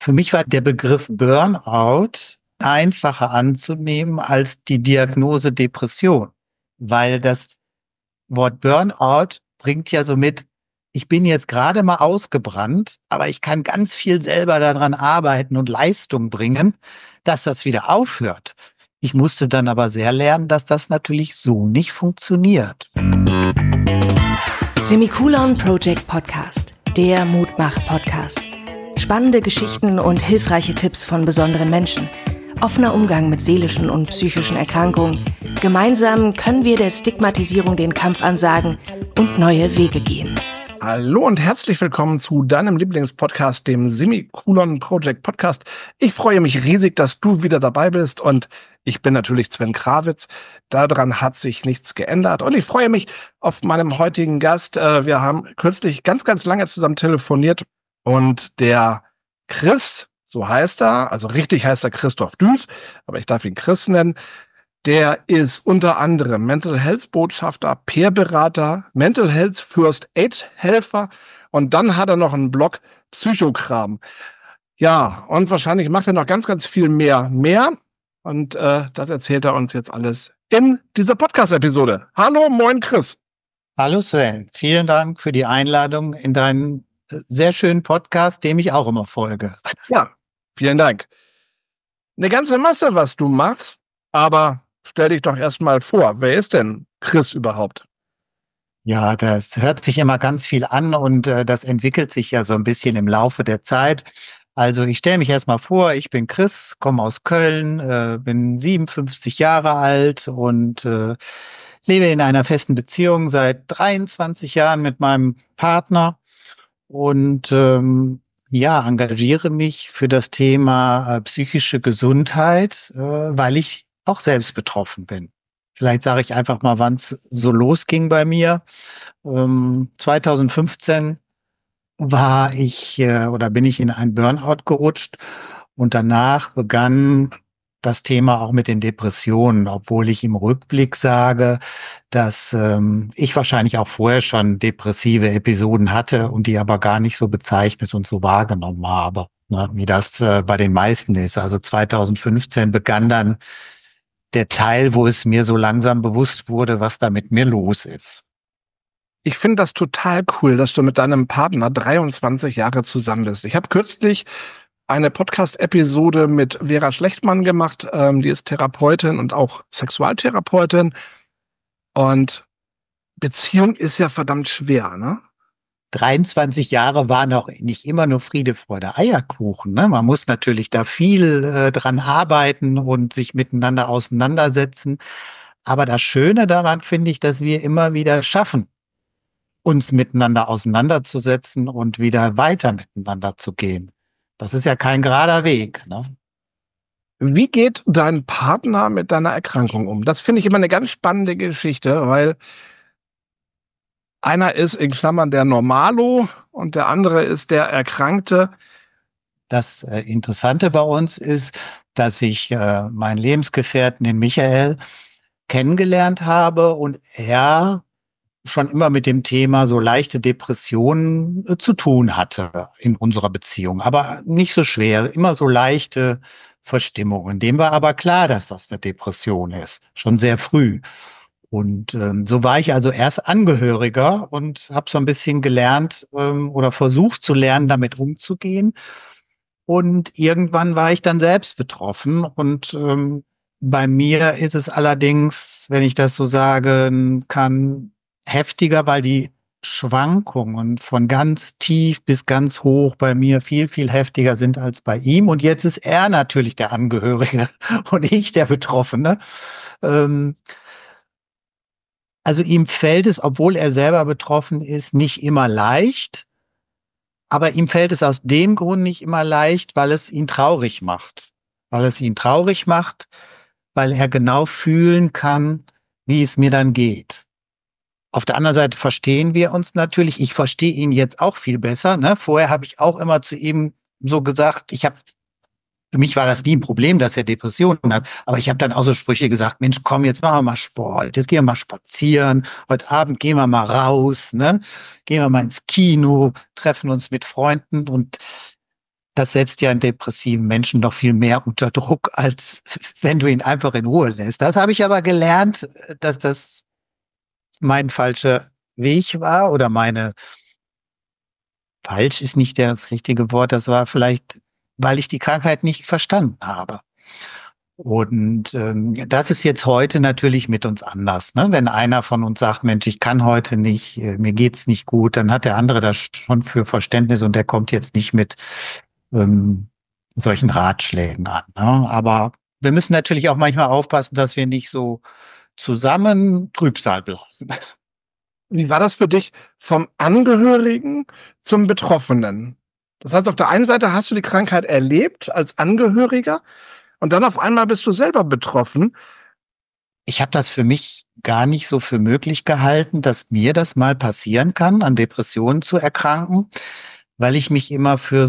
Für mich war der Begriff Burnout einfacher anzunehmen als die Diagnose Depression, weil das Wort Burnout bringt ja so mit, ich bin jetzt gerade mal ausgebrannt, aber ich kann ganz viel selber daran arbeiten und Leistung bringen, dass das wieder aufhört. Ich musste dann aber sehr lernen, dass das natürlich so nicht funktioniert. Semikolon Project Podcast, der Mutmach-Podcast. Spannende Geschichten und hilfreiche Tipps von besonderen Menschen. Offener Umgang mit seelischen und psychischen Erkrankungen. Gemeinsam können wir der Stigmatisierung den Kampf ansagen und neue Wege gehen. Hallo und herzlich willkommen zu deinem Lieblingspodcast, dem Semikolon Project Podcast. Ich freue mich riesig, dass du wieder dabei bist und ich bin natürlich Sven Krawitz. Daran hat sich nichts geändert und ich freue mich auf meinem heutigen Gast. Wir haben kürzlich ganz lange zusammen telefoniert und der Chris, so heißt er, also richtig heißt er Christoph Düß, aber ich darf ihn Chris nennen. Der ist unter anderem Mental Health Botschafter, Peer-Berater, Mental Health First Aid Helfer und dann hat er noch einen Blog Psychokram. Ja, und wahrscheinlich macht er noch ganz viel mehr. Und das erzählt er uns jetzt alles in dieser Podcast-Episode. Hallo, moin Chris. Hallo Sven, vielen Dank für die Einladung in deinen sehr schönen Podcast, dem ich auch immer folge. Ja, vielen Dank. Eine ganze Masse, was du machst, aber stell dich doch erstmal vor, wer ist denn Chris überhaupt? Ja, das hört sich immer ganz viel an und das entwickelt sich ja so ein bisschen im Laufe der Zeit. Also ich stelle mich erstmal vor, ich bin Chris, komme aus Köln, bin 57 Jahre alt und lebe in einer festen Beziehung seit 23 Jahren mit meinem Partner und engagiere mich für das Thema psychische Gesundheit, weil ich auch selbst betroffen bin. Vielleicht sage ich einfach mal, wann es so losging bei mir. 2015 bin ich in ein Burnout gerutscht und danach begann das Thema auch mit den Depressionen, obwohl ich im Rückblick sage, dass ich wahrscheinlich auch vorher schon depressive Episoden hatte und die aber gar nicht so bezeichnet und so wahrgenommen habe, ne, wie das bei den meisten ist. Also 2015 begann dann der Teil, wo es mir so langsam bewusst wurde, was da mit mir los ist. Ich finde das total cool, dass du mit deinem Partner 23 Jahre zusammen bist. Ich habe kürzlich eine Podcast-Episode mit Vera Schlechtmann gemacht. Die ist Therapeutin und auch Sexualtherapeutin. Und Beziehung ist ja verdammt schwer, ne? 23 Jahre waren auch nicht immer nur Friede, Freude, Eierkuchen. Ne? Man muss natürlich da viel dran arbeiten und sich miteinander auseinandersetzen. Aber das Schöne daran finde ich, dass wir immer wieder schaffen, uns miteinander auseinanderzusetzen und wieder weiter miteinander zu gehen. Das ist ja kein gerader Weg, ne? Wie geht dein Partner mit deiner Erkrankung um? Das finde ich immer eine ganz spannende Geschichte, weil einer ist in Klammern der Normalo und der andere ist der Erkrankte. Das Interessante bei uns ist, dass ich meinen Lebensgefährten, den Michael, kennengelernt habe und er schon immer mit dem Thema so leichte Depressionen zu tun hatte in unserer Beziehung, aber nicht so schwer, immer so leichte Verstimmungen. Dem war aber klar, dass das eine Depression ist, schon sehr früh. Und so war ich also erst Angehöriger und habe so ein bisschen gelernt oder versucht zu lernen, damit umzugehen. Und irgendwann war ich dann selbst betroffen und bei mir ist es allerdings, wenn ich das so sagen kann, heftiger, weil die Schwankungen von ganz tief bis ganz hoch bei mir viel heftiger sind als bei ihm. Und jetzt ist er natürlich der Angehörige und ich der Betroffene. Also ihm fällt es, obwohl er selber betroffen ist, nicht immer leicht. Aber ihm fällt es aus dem Grund nicht immer leicht, weil es ihn traurig macht. Weil es ihn traurig macht, weil er genau fühlen kann, wie es mir dann geht. Auf der anderen Seite verstehen wir uns natürlich. Ich verstehe ihn jetzt auch viel besser. Ne? Vorher habe ich auch immer zu ihm so gesagt, für mich war das nie ein Problem, dass er Depressionen hat. Aber ich habe dann auch so Sprüche gesagt, Mensch, komm, jetzt machen wir mal Sport. Jetzt gehen wir mal spazieren. Heute Abend gehen wir mal raus. Ne? Gehen wir mal ins Kino, treffen uns mit Freunden. Und das setzt ja einen depressiven Menschen noch viel mehr unter Druck, als wenn du ihn einfach in Ruhe lässt. Das habe ich aber gelernt, dass das mein falscher Weg war oder falsch ist nicht das richtige Wort, das war vielleicht, weil ich die Krankheit nicht verstanden habe. Und das ist jetzt heute natürlich mit uns anders. Ne? Wenn einer von uns sagt, Mensch, ich kann heute nicht, mir geht's nicht gut, dann hat der andere das schon für Verständnis und der kommt jetzt nicht mit ähm, solchen Ratschlägen an. Ne? Aber wir müssen natürlich auch manchmal aufpassen, dass wir nicht so zusammen Trübsal blasen. Wie war das für dich vom Angehörigen zum Betroffenen? Das heißt, auf der einen Seite hast du die Krankheit erlebt als Angehöriger und dann auf einmal bist du selber betroffen. Ich habe das für mich gar nicht so für möglich gehalten, dass mir das mal passieren kann, an Depressionen zu erkranken, weil ich mich immer für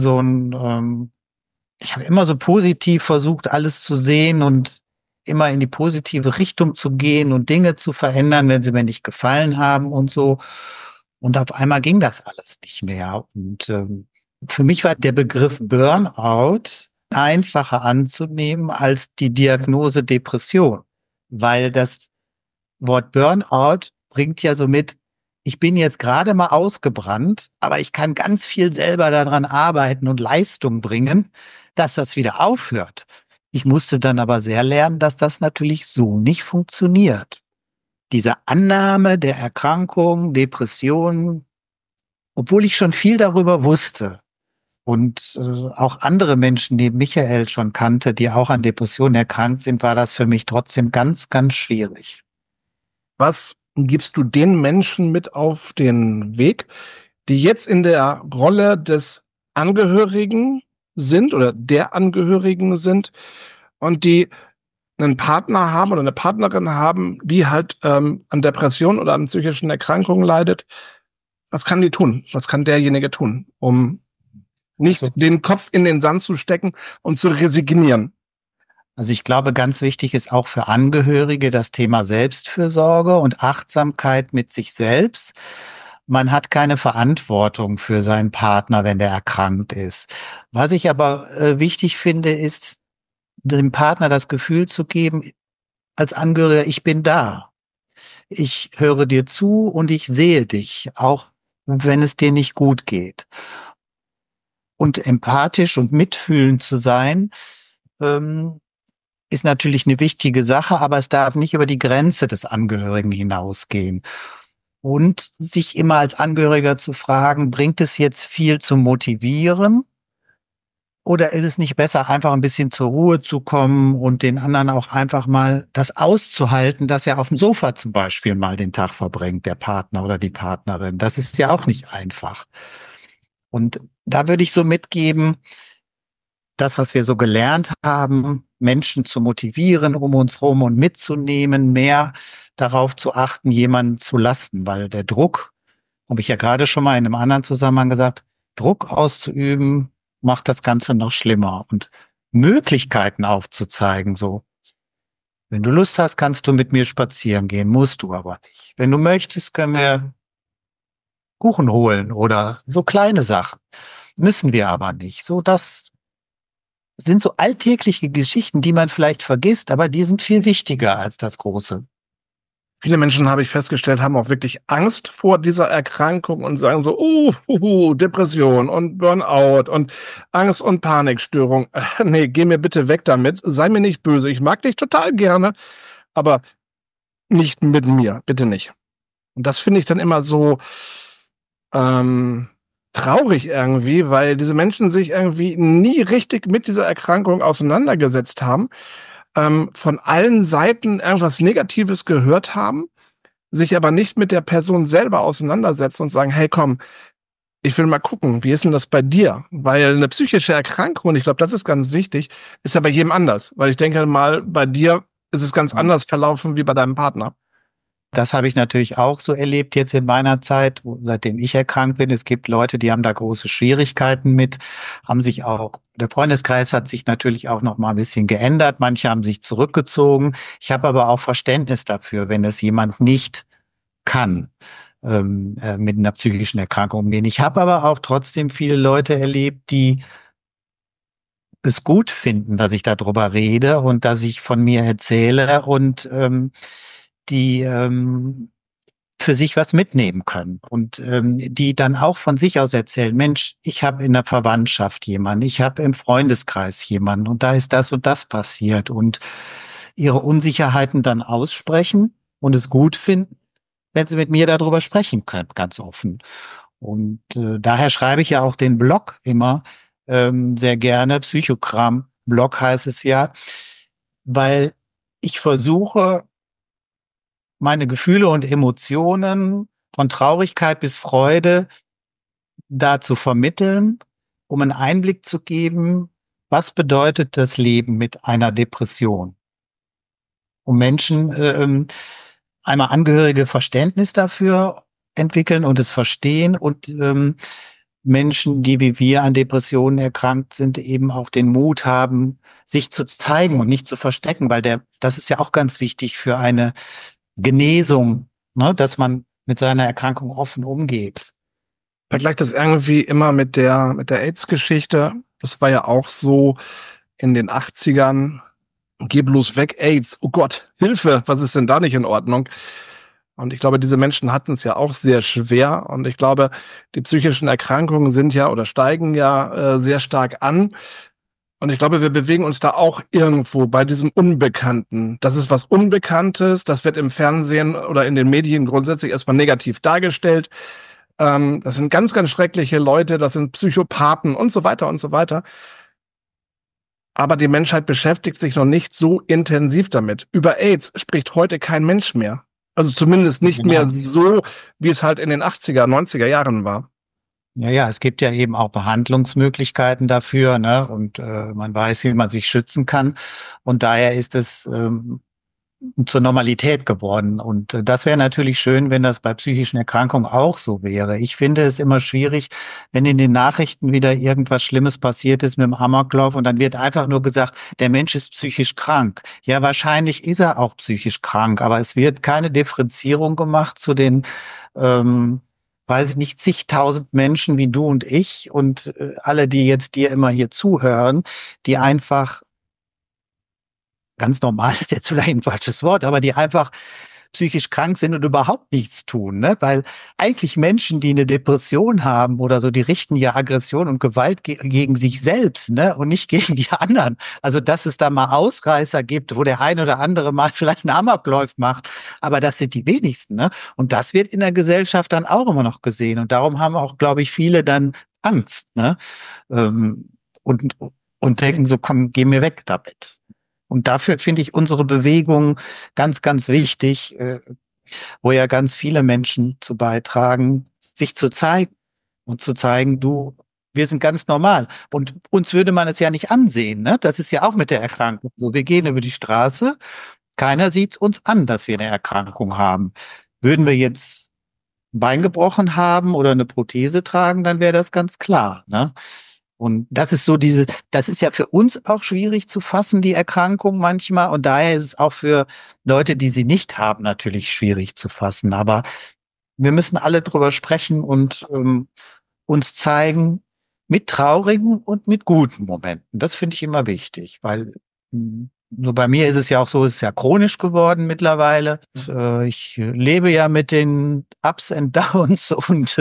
ich habe immer so positiv versucht, alles zu sehen und immer in die positive Richtung zu gehen und Dinge zu verändern, wenn sie mir nicht gefallen haben und so. Und auf einmal ging das alles nicht mehr. Und für mich war der Begriff Burnout einfacher anzunehmen als die Diagnose Depression, weil das Wort Burnout bringt ja so mit, ich bin jetzt gerade mal ausgebrannt, aber ich kann ganz viel selber daran arbeiten und Leistung bringen, dass das wieder aufhört. Ich musste dann aber sehr lernen, dass das natürlich so nicht funktioniert. Diese Annahme der Erkrankung, Depression, obwohl ich schon viel darüber wusste und auch andere Menschen neben Michael schon kannte, die auch an Depressionen erkrankt sind, war das für mich trotzdem ganz, ganz schwierig. Was gibst du den Menschen mit auf den Weg, die jetzt in der Rolle des Angehörigen sind oder der Angehörigen sind und die einen Partner haben oder eine Partnerin haben, die halt an Depressionen oder an psychischen Erkrankungen leidet? Was kann die tun? Was kann derjenige tun, um nicht den Kopf in den Sand zu stecken und zu resignieren? Also ich glaube, ganz wichtig ist auch für Angehörige das Thema Selbstfürsorge und Achtsamkeit mit sich selbst. Man hat keine Verantwortung für seinen Partner, wenn der erkrankt ist. Was ich aber wichtig finde, ist, dem Partner das Gefühl zu geben, als Angehöriger, ich bin da. Ich höre dir zu und ich sehe dich, auch wenn es dir nicht gut geht. Und empathisch und mitfühlend zu sein, ist natürlich eine wichtige Sache, aber es darf nicht über die Grenze des Angehörigen hinausgehen. Und sich immer als Angehöriger zu fragen, bringt es jetzt viel zu motivieren? Oder ist es nicht besser, einfach ein bisschen zur Ruhe zu kommen und den anderen auch einfach mal das auszuhalten, dass er auf dem Sofa zum Beispiel mal den Tag verbringt, der Partner oder die Partnerin? Das ist ja auch nicht einfach. Und da würde ich so mitgeben, das, was wir so gelernt haben, Menschen zu motivieren, um uns rum und mitzunehmen, mehr darauf zu achten, jemanden zu lassen, weil der Druck, habe ich ja gerade schon mal in einem anderen Zusammenhang gesagt, Druck auszuüben, macht das Ganze noch schlimmer und Möglichkeiten aufzuzeigen, so. Wenn du Lust hast, kannst du mit mir spazieren gehen, musst du aber nicht. Wenn du möchtest, können wir Kuchen holen oder so kleine Sachen. Müssen wir aber nicht. So, das sind so alltägliche Geschichten, die man vielleicht vergisst, aber die sind viel wichtiger als das Große. Viele Menschen, habe ich festgestellt, haben auch wirklich Angst vor dieser Erkrankung und sagen so, Depression und Burnout und Angst- und Panikstörung. Nee, geh mir bitte weg damit. Sei mir nicht böse. Ich mag dich total gerne, aber nicht mit mir. Bitte nicht. Und das finde ich dann immer so traurig irgendwie, weil diese Menschen sich irgendwie nie richtig mit dieser Erkrankung auseinandergesetzt haben, von allen Seiten irgendwas Negatives gehört haben, sich aber nicht mit der Person selber auseinandersetzen und sagen, hey, komm, ich will mal gucken, wie ist denn das bei dir? Weil eine psychische Erkrankung, und ich glaube, das ist ganz wichtig, ist ja bei jedem anders. Weil ich denke mal, bei dir ist es ganz anders verlaufen wie bei deinem Partner. Das habe ich natürlich auch so erlebt jetzt in meiner Zeit, seitdem ich erkrankt bin. Es gibt Leute, die haben da große Schwierigkeiten mit, haben sich auch, der Freundeskreis hat sich natürlich auch noch mal ein bisschen geändert. Manche haben sich zurückgezogen. Ich habe aber auch Verständnis dafür, wenn es jemand nicht kann, mit einer psychischen Erkrankung umgehen. Ich habe aber auch trotzdem viele Leute erlebt, die es gut finden, dass ich darüber rede und dass ich von mir erzähle und die für sich was mitnehmen können und die dann auch von sich aus erzählen, Mensch, ich habe in der Verwandtschaft jemanden, ich habe im Freundeskreis jemanden und da ist das und das passiert und ihre Unsicherheiten dann aussprechen und es gut finden, wenn sie mit mir darüber sprechen können, ganz offen. Und daher schreibe ich ja auch den Blog immer sehr gerne. Psychogramm-Blog heißt es ja, weil ich versuche, meine Gefühle und Emotionen von Traurigkeit bis Freude da zu vermitteln, um einen Einblick zu geben, was bedeutet das Leben mit einer Depression? Um Menschen einmal Angehörige Verständnis dafür entwickeln und es verstehen und Menschen, die wie wir an Depressionen erkrankt sind, eben auch den Mut haben, sich zu zeigen und nicht zu verstecken, weil das ist ja auch ganz wichtig für eine Genesung, ne, dass man mit seiner Erkrankung offen umgeht. Vergleicht das irgendwie immer mit der AIDS-Geschichte. Das war ja auch so in den 80ern. Geh bloß weg, AIDS. Oh Gott, Hilfe, was ist denn da nicht in Ordnung? Und ich glaube, diese Menschen hatten es ja auch sehr schwer. Und ich glaube, die psychischen Erkrankungen sind ja oder steigen ja sehr stark an. Und ich glaube, wir bewegen uns da auch irgendwo bei diesem Unbekannten. Das ist was Unbekanntes. Das wird im Fernsehen oder in den Medien grundsätzlich erstmal negativ dargestellt. Das sind ganz, ganz schreckliche Leute. Das sind Psychopathen und so weiter und so weiter. Aber die Menschheit beschäftigt sich noch nicht so intensiv damit. Über AIDS spricht heute kein Mensch mehr. Also zumindest nicht mehr so, wie es halt in den 80er, 90er Jahren war. Ja, es gibt ja eben auch Behandlungsmöglichkeiten dafür, ne? Und man weiß, wie man sich schützen kann. Und daher ist es zur Normalität geworden. Und das wäre natürlich schön, wenn das bei psychischen Erkrankungen auch so wäre. Ich finde es immer schwierig, wenn in den Nachrichten wieder irgendwas Schlimmes passiert ist mit dem Amoklauf und dann wird einfach nur gesagt, der Mensch ist psychisch krank. Ja, wahrscheinlich ist er auch psychisch krank, aber es wird keine Differenzierung gemacht zu den weiß ich nicht, zigtausend Menschen wie du und ich und alle, die jetzt dir immer hier zuhören, die einfach ganz normal ist jetzt vielleicht ein falsches Wort, aber die einfach psychisch krank sind und überhaupt nichts tun, ne? Weil eigentlich Menschen, die eine Depression haben oder so, die richten ja Aggression und Gewalt gegen sich selbst, ne? Und nicht gegen die anderen. Also, dass es da mal Ausreißer gibt, wo der ein oder andere mal vielleicht einen Amoklauf macht, aber das sind die wenigsten, ne? Und das wird in der Gesellschaft dann auch immer noch gesehen. Und darum haben auch, glaube ich, viele dann Angst, ne? Ähm, und, und denken so, komm, geh mir weg damit. Und dafür finde ich unsere Bewegung ganz, ganz wichtig, wo ja ganz viele Menschen zu beitragen, sich zu zeigen und zu zeigen, du, wir sind ganz normal. Und uns würde man es ja nicht ansehen, ne? Das ist ja auch mit der Erkrankung so. Wir gehen über die Straße, keiner sieht uns an, dass wir eine Erkrankung haben. Würden wir jetzt ein Bein gebrochen haben oder eine Prothese tragen, dann wäre das ganz klar, ne? Und das ist so das ist ja für uns auch schwierig zu fassen, die Erkrankung manchmal. Und daher ist es auch für Leute, die sie nicht haben, natürlich schwierig zu fassen. Aber wir müssen alle drüber sprechen und uns zeigen mit traurigen und mit guten Momenten. Das finde ich immer wichtig, weil so bei mir ist es ja auch so, es ist ja chronisch geworden mittlerweile. Ich lebe ja mit den Ups and Downs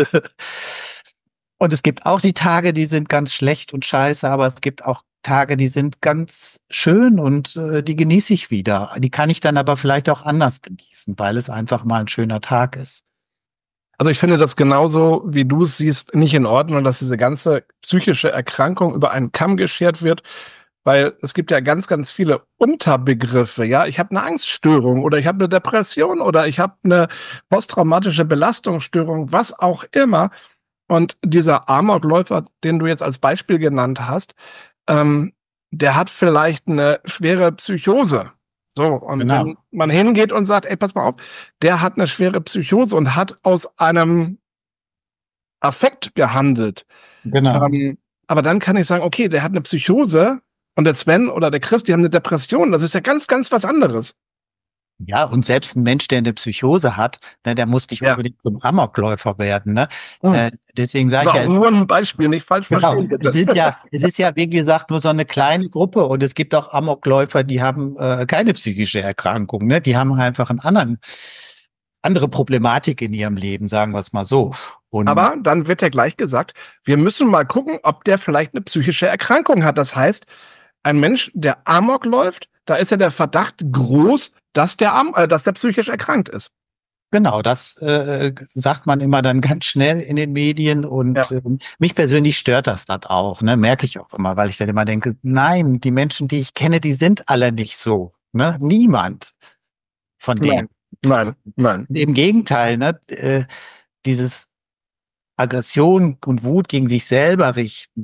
und es gibt auch die Tage, die sind ganz schlecht und scheiße, aber es gibt auch Tage, die sind ganz schön und die genieße ich wieder. Die kann ich dann aber vielleicht auch anders genießen, weil es einfach mal ein schöner Tag ist. Also ich finde das genauso, wie du es siehst, nicht in Ordnung, dass diese ganze psychische Erkrankung über einen Kamm geschert wird, weil es gibt ja ganz, ganz viele Unterbegriffe. Ja, ich habe eine Angststörung oder ich habe eine Depression oder ich habe eine posttraumatische Belastungsstörung, was auch immer. Und dieser Amokläufer, den du jetzt als Beispiel genannt hast, der hat vielleicht eine schwere Psychose. So, und Genau. wenn man hingeht und sagt, ey, pass mal auf, der hat eine schwere Psychose und hat aus einem Affekt gehandelt. Genau. Aber dann kann ich sagen, okay, der hat eine Psychose und der Sven oder der Chris, die haben eine Depression. Das ist ja ganz, ganz was anderes. Ja, und selbst ein Mensch, der eine Psychose hat, ne, der muss nicht Ja. unbedingt zum Amokläufer werden. Ne? Hm. Deswegen sage ich War ja, nur ein Beispiel, nicht falsch genau, verstehen, bitte. es ist ja, wie gesagt, nur so eine kleine Gruppe und es gibt auch Amokläufer, die haben keine psychische Erkrankung, ne? Die haben einfach andere Problematik in ihrem Leben, sagen wir es mal so. Und Aber dann wird ja gleich gesagt, wir müssen mal gucken, ob der vielleicht eine psychische Erkrankung hat. Das heißt, ein Mensch, der Amok läuft, da ist ja der Verdacht groß, dass dass der psychisch erkrankt ist. genau, das sagt man immer dann ganz schnell in den Medien und Ja. mich persönlich stört das dann auch, ne? Merke ich auch immer, weil ich dann immer denke, nein, die Menschen, die ich kenne, die sind alle nicht so, ne? Niemand von denen. Nein, nein, nein. Im Gegenteil, ne? Dieses Aggression und Wut gegen sich selber richten,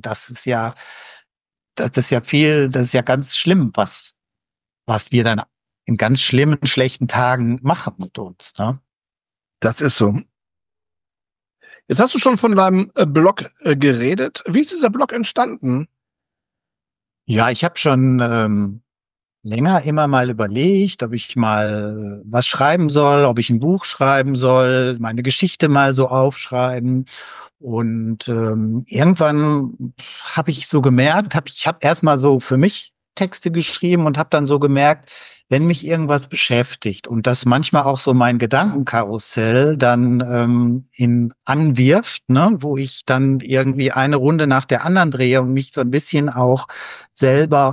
das ist ja ganz schlimm, was wir dann in ganz schlimmen, schlechten Tagen machen mit uns, ne? Das ist so. Jetzt hast du schon von deinem Blog geredet. Wie ist dieser Blog entstanden? Ja, ich habe schon länger immer mal überlegt, ob ich mal was schreiben soll, ob ich ein Buch schreiben soll, meine Geschichte mal so aufschreiben. Und irgendwann habe ich so gemerkt, ich habe erstmal so für mich Texte geschrieben und habe dann so gemerkt, wenn mich irgendwas beschäftigt und das manchmal auch so mein Gedankenkarussell dann anwirft, ne, wo ich dann irgendwie eine Runde nach der anderen drehe und mich so ein bisschen auch selber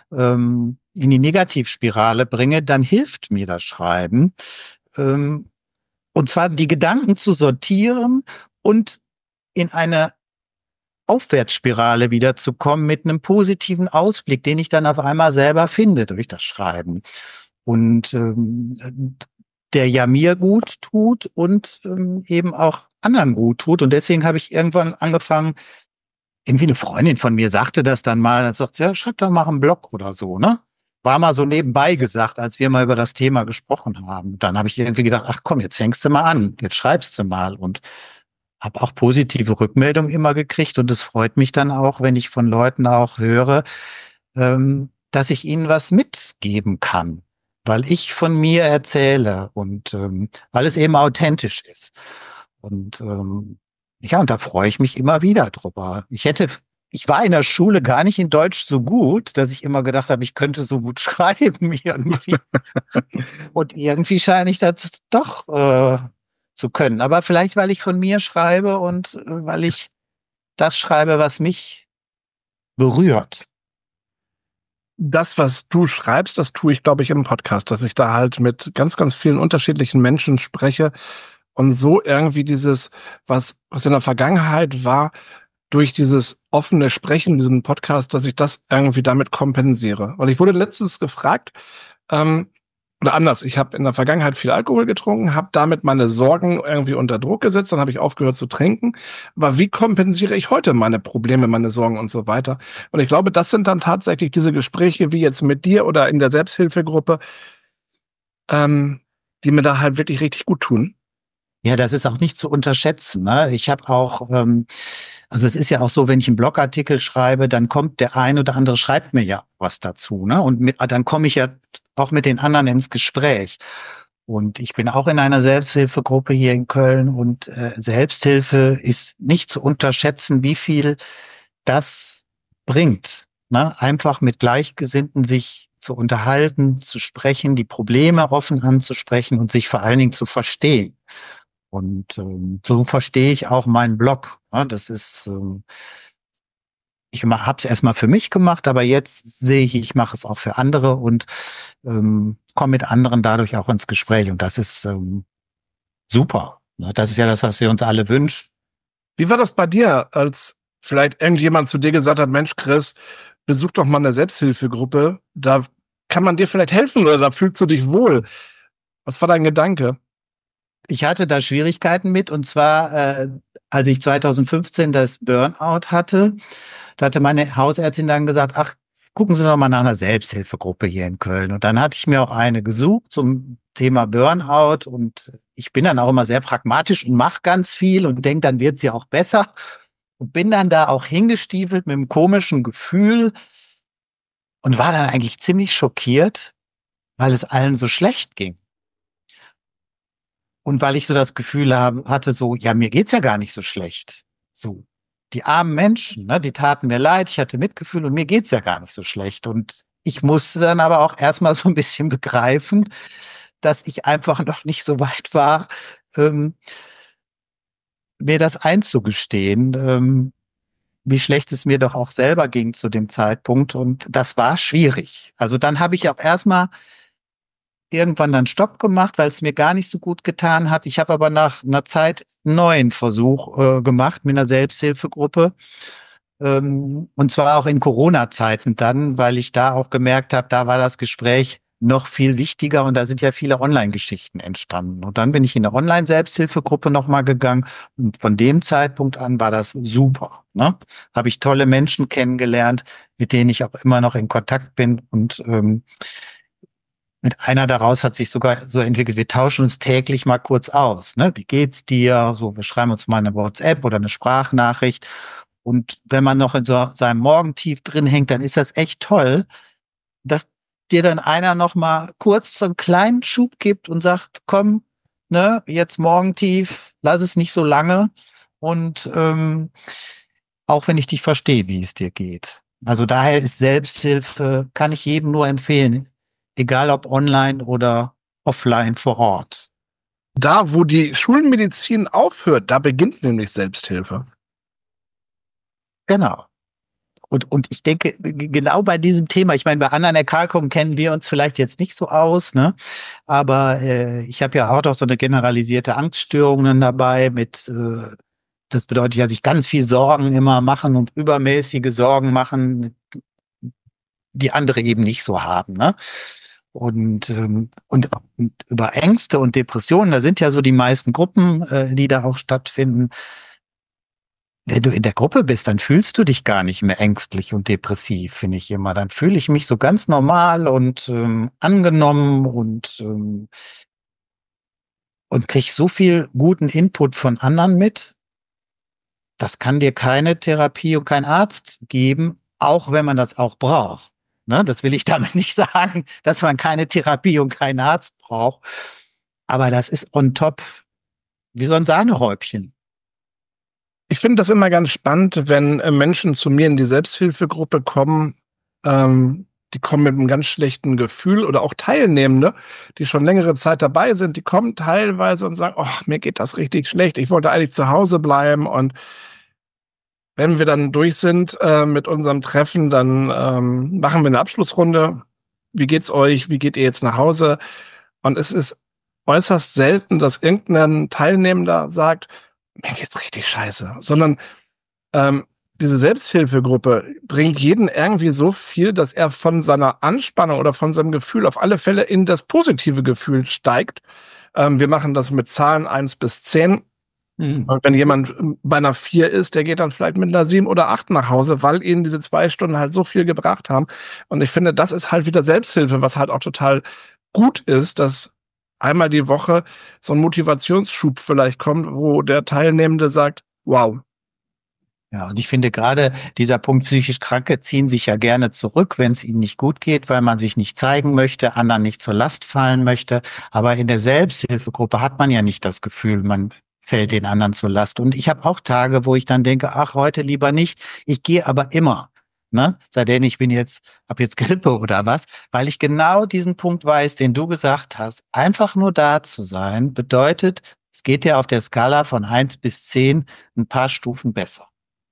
in die Negativspirale bringe, dann hilft mir das Schreiben. Ähm, und zwar die Gedanken zu sortieren und in eine Aufwärtsspirale wiederzukommen mit einem positiven Ausblick, den ich dann auf einmal selber finde durch das Schreiben. Und der ja mir gut tut und eben auch anderen gut tut. Und deswegen habe ich irgendwann angefangen, irgendwie eine Freundin von mir sagte das dann mal, dann sagt sie, ja, schreib doch mal einen Blog oder so, ne? War mal so nebenbei gesagt, als wir mal über das Thema gesprochen haben. Dann habe ich irgendwie gedacht, ach komm, jetzt fängst du mal an, jetzt schreibst du mal und habe auch positive Rückmeldungen immer gekriegt und es freut mich dann auch, wenn ich von Leuten auch höre, dass ich ihnen was mitgeben kann, weil ich von mir erzähle und weil es eben authentisch ist. Und ja, und da freue ich mich immer wieder drüber. Ich war in der Schule gar nicht in Deutsch so gut, dass ich immer gedacht habe, ich könnte so gut schreiben irgendwie. Und irgendwie scheine ich das doch zu können. Aber vielleicht, weil ich von mir schreibe und weil ich das schreibe, was mich berührt. Das, was du schreibst, das tue ich, glaube ich, im Podcast, dass ich da halt mit ganz, ganz vielen unterschiedlichen Menschen spreche und so irgendwie was in der Vergangenheit war, durch dieses offene Sprechen, diesen Podcast, dass ich das irgendwie damit kompensiere. Weil ich wurde letztens gefragt, oder anders, ich habe in der Vergangenheit viel Alkohol getrunken, habe damit meine Sorgen irgendwie unter Druck gesetzt, dann habe ich aufgehört zu trinken. Aber wie kompensiere ich heute meine Probleme, meine Sorgen und so weiter? Und ich glaube, das sind dann tatsächlich diese Gespräche wie jetzt mit dir oder in der Selbsthilfegruppe, die mir da halt wirklich richtig gut tun. Ja, das ist auch nicht zu unterschätzen. Ne? Ich habe auch, also es ist ja auch so, wenn ich einen Blogartikel schreibe, dann kommt der ein oder andere, schreibt mir ja was dazu. Ne? Und dann komme ich ja auch mit den anderen ins Gespräch. Und ich bin auch in einer Selbsthilfegruppe hier in Köln und Selbsthilfe ist nicht zu unterschätzen, wie viel das bringt. Ne? Einfach mit Gleichgesinnten sich zu unterhalten, zu sprechen, die Probleme offen anzusprechen und sich vor allen Dingen zu verstehen. Und so verstehe ich auch meinen Blog. Ne? Das ist, ich habe es erstmal für mich gemacht, aber jetzt sehe ich mache es auch für andere und komme mit anderen dadurch auch ins Gespräch. Und das ist super. Ne? Das ist ja das, was wir uns alle wünschen. Wie war das bei dir, als vielleicht irgendjemand zu dir gesagt hat, Mensch, Chris, besuch doch mal eine Selbsthilfegruppe, da kann man dir vielleicht helfen oder da fühlst du dich wohl. Was war dein Gedanke? Ich hatte da Schwierigkeiten mit und zwar, als ich 2015 das Burnout hatte, da hatte meine Hausärztin dann gesagt, ach, gucken Sie doch mal nach einer Selbsthilfegruppe hier in Köln. Und dann hatte ich mir auch eine gesucht zum Thema Burnout und ich bin dann auch immer sehr pragmatisch und mache ganz viel und denke, dann wird es ja auch besser. Und bin dann da auch hingestiefelt mit einem komischen Gefühl und war dann eigentlich ziemlich schockiert, weil es allen so schlecht ging. Und weil ich so das Gefühl hatte, so, ja, mir geht's ja gar nicht so schlecht. So, die armen Menschen, ne, die taten mir leid, ich hatte Mitgefühl und mir geht's ja gar nicht so schlecht. Und ich musste dann aber auch erstmal so ein bisschen begreifen, dass ich einfach noch nicht so weit war, ähm, mir das einzugestehen, wie schlecht es mir doch auch selber ging zu dem Zeitpunkt. Und das war schwierig. Also dann habe ich auch erstmal irgendwann dann Stopp gemacht, weil es mir gar nicht so gut getan hat. Ich habe aber nach einer Zeit einen neuen Versuch gemacht mit einer Selbsthilfegruppe. Und zwar auch in Corona-Zeiten dann, weil ich da auch gemerkt habe, da war das Gespräch noch viel wichtiger und da sind ja viele Online-Geschichten entstanden. Und dann bin ich in eine Online-Selbsthilfegruppe nochmal gegangen und von dem Zeitpunkt an war das super. Ne? Habe ich tolle Menschen kennengelernt, mit denen ich auch immer noch in Kontakt bin und mit einer daraus hat sich sogar so entwickelt, wir tauschen uns täglich mal kurz aus. Ne? Wie geht's dir? So, wir schreiben uns mal eine WhatsApp oder eine Sprachnachricht. Und wenn man noch in so seinem Morgentief drin hängt, dann ist das echt toll, dass dir dann einer noch mal kurz so einen kleinen Schub gibt und sagt, komm, ne, jetzt Morgentief, lass es nicht so lange. Und auch wenn ich dich verstehe, wie es dir geht. Also daher ist Selbsthilfe, kann ich jedem nur empfehlen, egal ob online oder offline vor Ort. Da, wo die Schulmedizin aufhört, da beginnt nämlich Selbsthilfe. Genau. Und ich denke, genau bei diesem Thema, ich meine, bei anderen Erkrankungen kennen wir uns vielleicht jetzt nicht so aus, ne? Aber ich habe ja auch noch so eine generalisierte Angststörungen dabei mit, das bedeutet ja, sich ganz viel Sorgen immer machen und übermäßige Sorgen machen, die andere eben nicht so haben, ne? Und über Ängste und Depressionen, da sind ja so die meisten Gruppen, die da auch stattfinden. Wenn du in der Gruppe bist, dann fühlst du dich gar nicht mehr ängstlich und depressiv, finde ich immer. Dann fühle ich mich so ganz normal und angenommen und krieg so viel guten Input von anderen mit. Das kann dir keine Therapie und kein Arzt geben, auch wenn man das auch braucht. Ne? Das will ich damit nicht sagen, dass man keine Therapie und keinen Arzt braucht. Aber das ist on top wie so ein Sahnehäubchen. Ich finde das immer ganz spannend, wenn Menschen zu mir in die Selbsthilfegruppe kommen, die kommen mit einem ganz schlechten Gefühl oder auch Teilnehmende, die schon längere Zeit dabei sind, die kommen teilweise und sagen, oh, mir geht das richtig schlecht, ich wollte eigentlich zu Hause bleiben. Und wenn wir dann durch sind mit unserem Treffen, dann machen wir eine Abschlussrunde. Wie geht's euch? Wie geht ihr jetzt nach Hause? Und es ist äußerst selten, dass irgendein Teilnehmender sagt, mir geht's richtig scheiße, sondern diese Selbsthilfegruppe bringt jeden irgendwie so viel, dass er von seiner Anspannung oder von seinem Gefühl auf alle Fälle in das positive Gefühl steigt. Wir machen das mit Zahlen 1 bis 10. Und wenn jemand bei einer 4 ist, der geht dann vielleicht mit einer 7 oder 8 nach Hause, weil ihnen diese 2 Stunden halt so viel gebracht haben. Und ich finde, das ist halt wieder Selbsthilfe, was halt auch total gut ist, dass einmal die Woche so ein Motivationsschub vielleicht kommt, wo der Teilnehmende sagt, wow. Ja, und ich finde gerade dieser Punkt psychisch Kranke ziehen sich ja gerne zurück, wenn es ihnen nicht gut geht, weil man sich nicht zeigen möchte, anderen nicht zur Last fallen möchte. Aber in der Selbsthilfegruppe hat man ja nicht das Gefühl, man fällt den anderen zur Last. Und ich habe auch Tage, wo ich dann denke, ach, heute lieber nicht. Ich gehe aber immer. Ne? Sei denn, ich hab jetzt Grippe oder was, weil ich genau diesen Punkt weiß, den du gesagt hast. Einfach nur da zu sein, bedeutet, es geht ja auf der Skala von 1 bis 10 ein paar Stufen besser.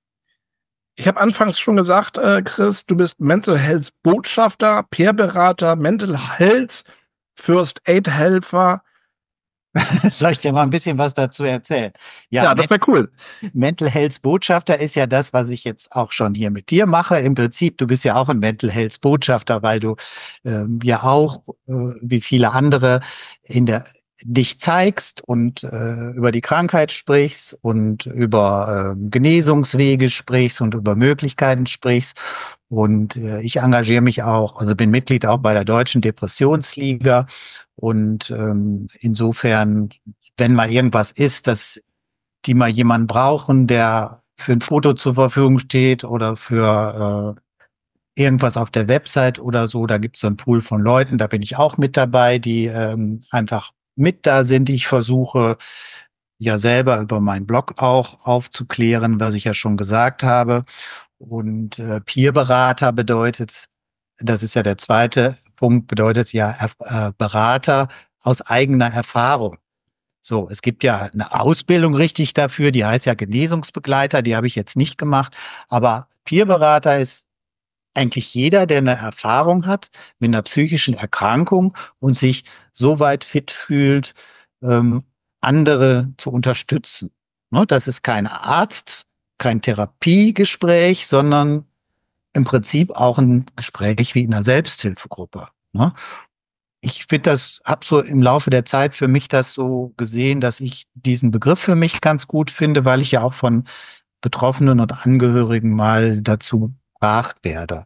Ich habe anfangs schon gesagt, Chris, du bist Mental Health Botschafter, Peerberater, Mental Health, First Aid Helfer. Soll ich dir mal ein bisschen was dazu erzählen? Ja, das wäre cool. Mental Health Botschafter ist ja das, was ich jetzt auch schon hier mit dir mache. Im Prinzip, du bist ja auch ein Mental Health Botschafter, weil du ja auch, wie viele andere, dich zeigst und über die Krankheit sprichst und über Genesungswege sprichst und über Möglichkeiten sprichst. Und ich engagiere mich auch, also bin Mitglied auch bei der Deutschen Depressionsliga. Und insofern, wenn mal irgendwas ist, dass die mal jemanden brauchen, der für ein Foto zur Verfügung steht oder für irgendwas auf der Website oder so, da gibt es so einen Pool von Leuten, da bin ich auch mit dabei, die einfach mit da sind. Ich versuche ja selber über meinen Blog auch aufzuklären, was ich ja schon gesagt habe. Und Peerberater bedeutet, das ist ja der zweite Punkt, bedeutet ja Berater aus eigener Erfahrung. So, es gibt ja eine Ausbildung richtig dafür, die heißt ja Genesungsbegleiter, die habe ich jetzt nicht gemacht, aber Peerberater ist eigentlich jeder, der eine Erfahrung hat mit einer psychischen Erkrankung und sich so weit fit fühlt, ähm, andere zu unterstützen. Ne, das ist kein Arzt, kein Therapiegespräch, sondern im Prinzip auch ein Gespräch wie in einer Selbsthilfegruppe. Ne? Ich finde habe so im Laufe der Zeit für mich das so gesehen, dass ich diesen Begriff für mich ganz gut finde, weil ich ja auch von Betroffenen und Angehörigen mal dazu gefragt werde.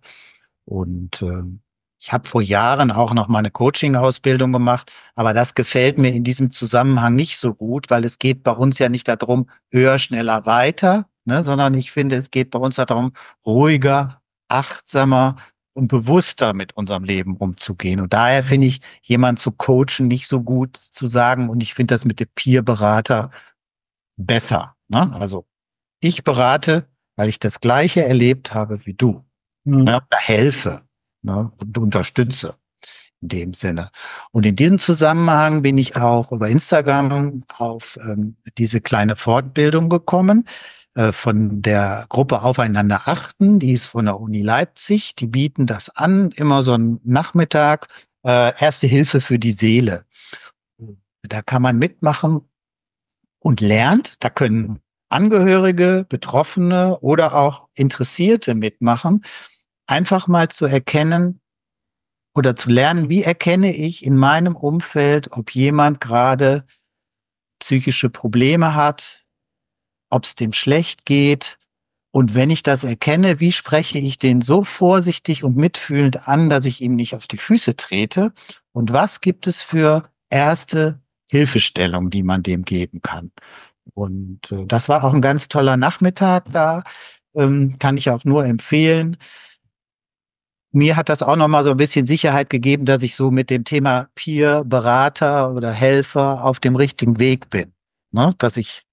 Und ich habe vor Jahren auch noch mal eine Coaching-Ausbildung gemacht, aber das gefällt mir in diesem Zusammenhang nicht so gut, weil es geht bei uns ja nicht darum, höher, schneller, weiter, ne, sondern ich finde, es geht bei uns darum, ruhiger, achtsamer und bewusster mit unserem Leben umzugehen. Und daher finde ich, jemand zu coachen nicht so gut zu sagen, und ich finde das mit dem Peer-Berater besser. Ne? Also ich berate, weil ich das Gleiche erlebt habe wie du. Ne? Oder helfe, ne? Und unterstütze in dem Sinne. Und in diesem Zusammenhang bin ich auch über Instagram auf diese kleine Fortbildung gekommen von der Gruppe Aufeinander achten. Die ist von der Uni Leipzig. Die bieten das an, immer so einen Nachmittag, Erste Hilfe für die Seele. Da kann man mitmachen und lernt. Da können Angehörige, Betroffene oder auch Interessierte mitmachen, einfach mal zu erkennen oder zu lernen, wie erkenne ich in meinem Umfeld, ob jemand gerade psychische Probleme hat, ob es dem schlecht geht. Und wenn ich das erkenne, wie spreche ich den so vorsichtig und mitfühlend an, dass ich ihm nicht auf die Füße trete? Und was gibt es für erste Hilfestellung, die man dem geben kann? Und das war auch ein ganz toller Nachmittag da, kann ich auch nur empfehlen. Mir hat das auch nochmal so ein bisschen Sicherheit gegeben, dass ich so mit dem Thema Peer, Berater oder Helfer auf dem richtigen Weg bin. Ne? Dass ich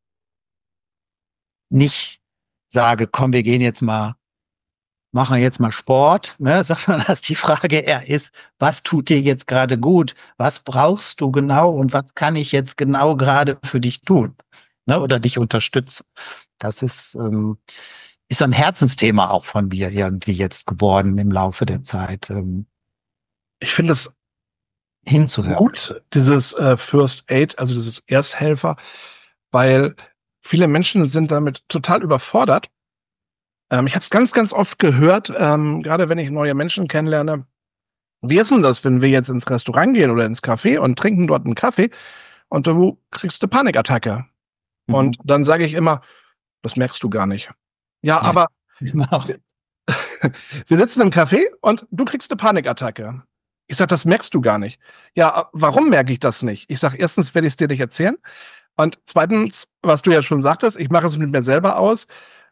nicht sage, komm, machen jetzt mal Sport, ne? Sondern dass die Frage eher ist, was tut dir jetzt gerade gut? Was brauchst du genau und was kann ich jetzt genau gerade für dich tun? Ne? Oder dich unterstützen? Das ist so ein Herzensthema auch von mir irgendwie jetzt geworden im Laufe der Zeit, Ich finde es hinzuhören. gut, dieses First Aid, also dieses Ersthelfer, weil viele Menschen sind damit total überfordert. Ich habe es ganz, ganz oft gehört, gerade wenn ich neue Menschen kennenlerne. Wie ist denn das, wenn wir jetzt ins Restaurant gehen oder ins Café und trinken dort einen Kaffee und du kriegst eine Panikattacke? Und dann sage ich immer, das merkst du gar nicht. Ja, aber Genau. wir sitzen im Café und du kriegst eine Panikattacke. Ich sag, das merkst du gar nicht. Ja, warum merke ich das nicht? Ich sag, erstens werde ich es dir nicht erzählen. Und zweitens, was du ja schon sagtest, ich mache es mit mir selber aus.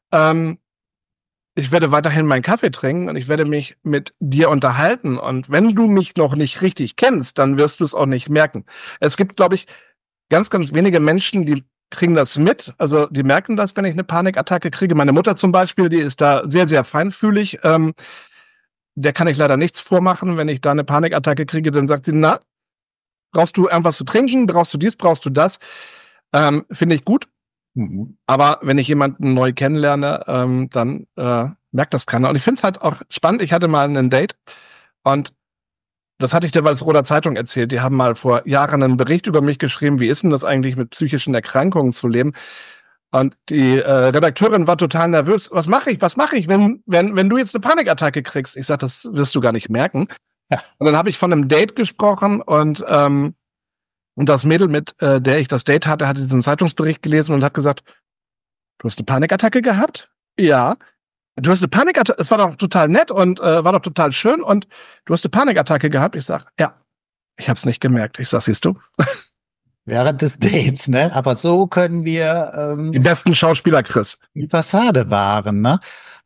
Ich werde weiterhin meinen Kaffee trinken und ich werde mich mit dir unterhalten. Und wenn du mich noch nicht richtig kennst, dann wirst du es auch nicht merken. Es gibt, glaube ich, ganz, ganz wenige Menschen, die kriegen das mit. Also die merken das, wenn ich eine Panikattacke kriege. Meine Mutter zum Beispiel, die ist da sehr, sehr feinfühlig. Der kann ich leider nichts vormachen. Wenn ich da eine Panikattacke kriege, dann sagt sie, na, brauchst du irgendwas zu trinken? Brauchst du dies? Brauchst du das? Finde ich gut. Aber wenn ich jemanden neu kennenlerne, dann merkt das keiner. Und ich finde es halt auch spannend. Ich hatte mal einen Date und das hatte ich der Walsroder Zeitung erzählt. Die haben mal vor Jahren einen Bericht über mich geschrieben, wie ist denn das eigentlich mit psychischen Erkrankungen zu leben? Und die Redakteurin war total nervös. Was mache ich, wenn du jetzt eine Panikattacke kriegst? Ich sage, das wirst du gar nicht merken. Ja. Und dann habe ich von einem Date gesprochen und das Mädel, mit der ich das Date hatte, diesen Zeitungsbericht gelesen und hat gesagt, du hast eine Panikattacke gehabt? Ja. Du hast eine Panikattacke, es war doch total nett und war doch total schön und du hast eine Panikattacke gehabt. Ich sag, ja, ich hab's nicht gemerkt. Ich sag, siehst du? Während des Dates, ne? Aber so können wir die besten Schauspieler, Chris. die Fassade wahren, ne?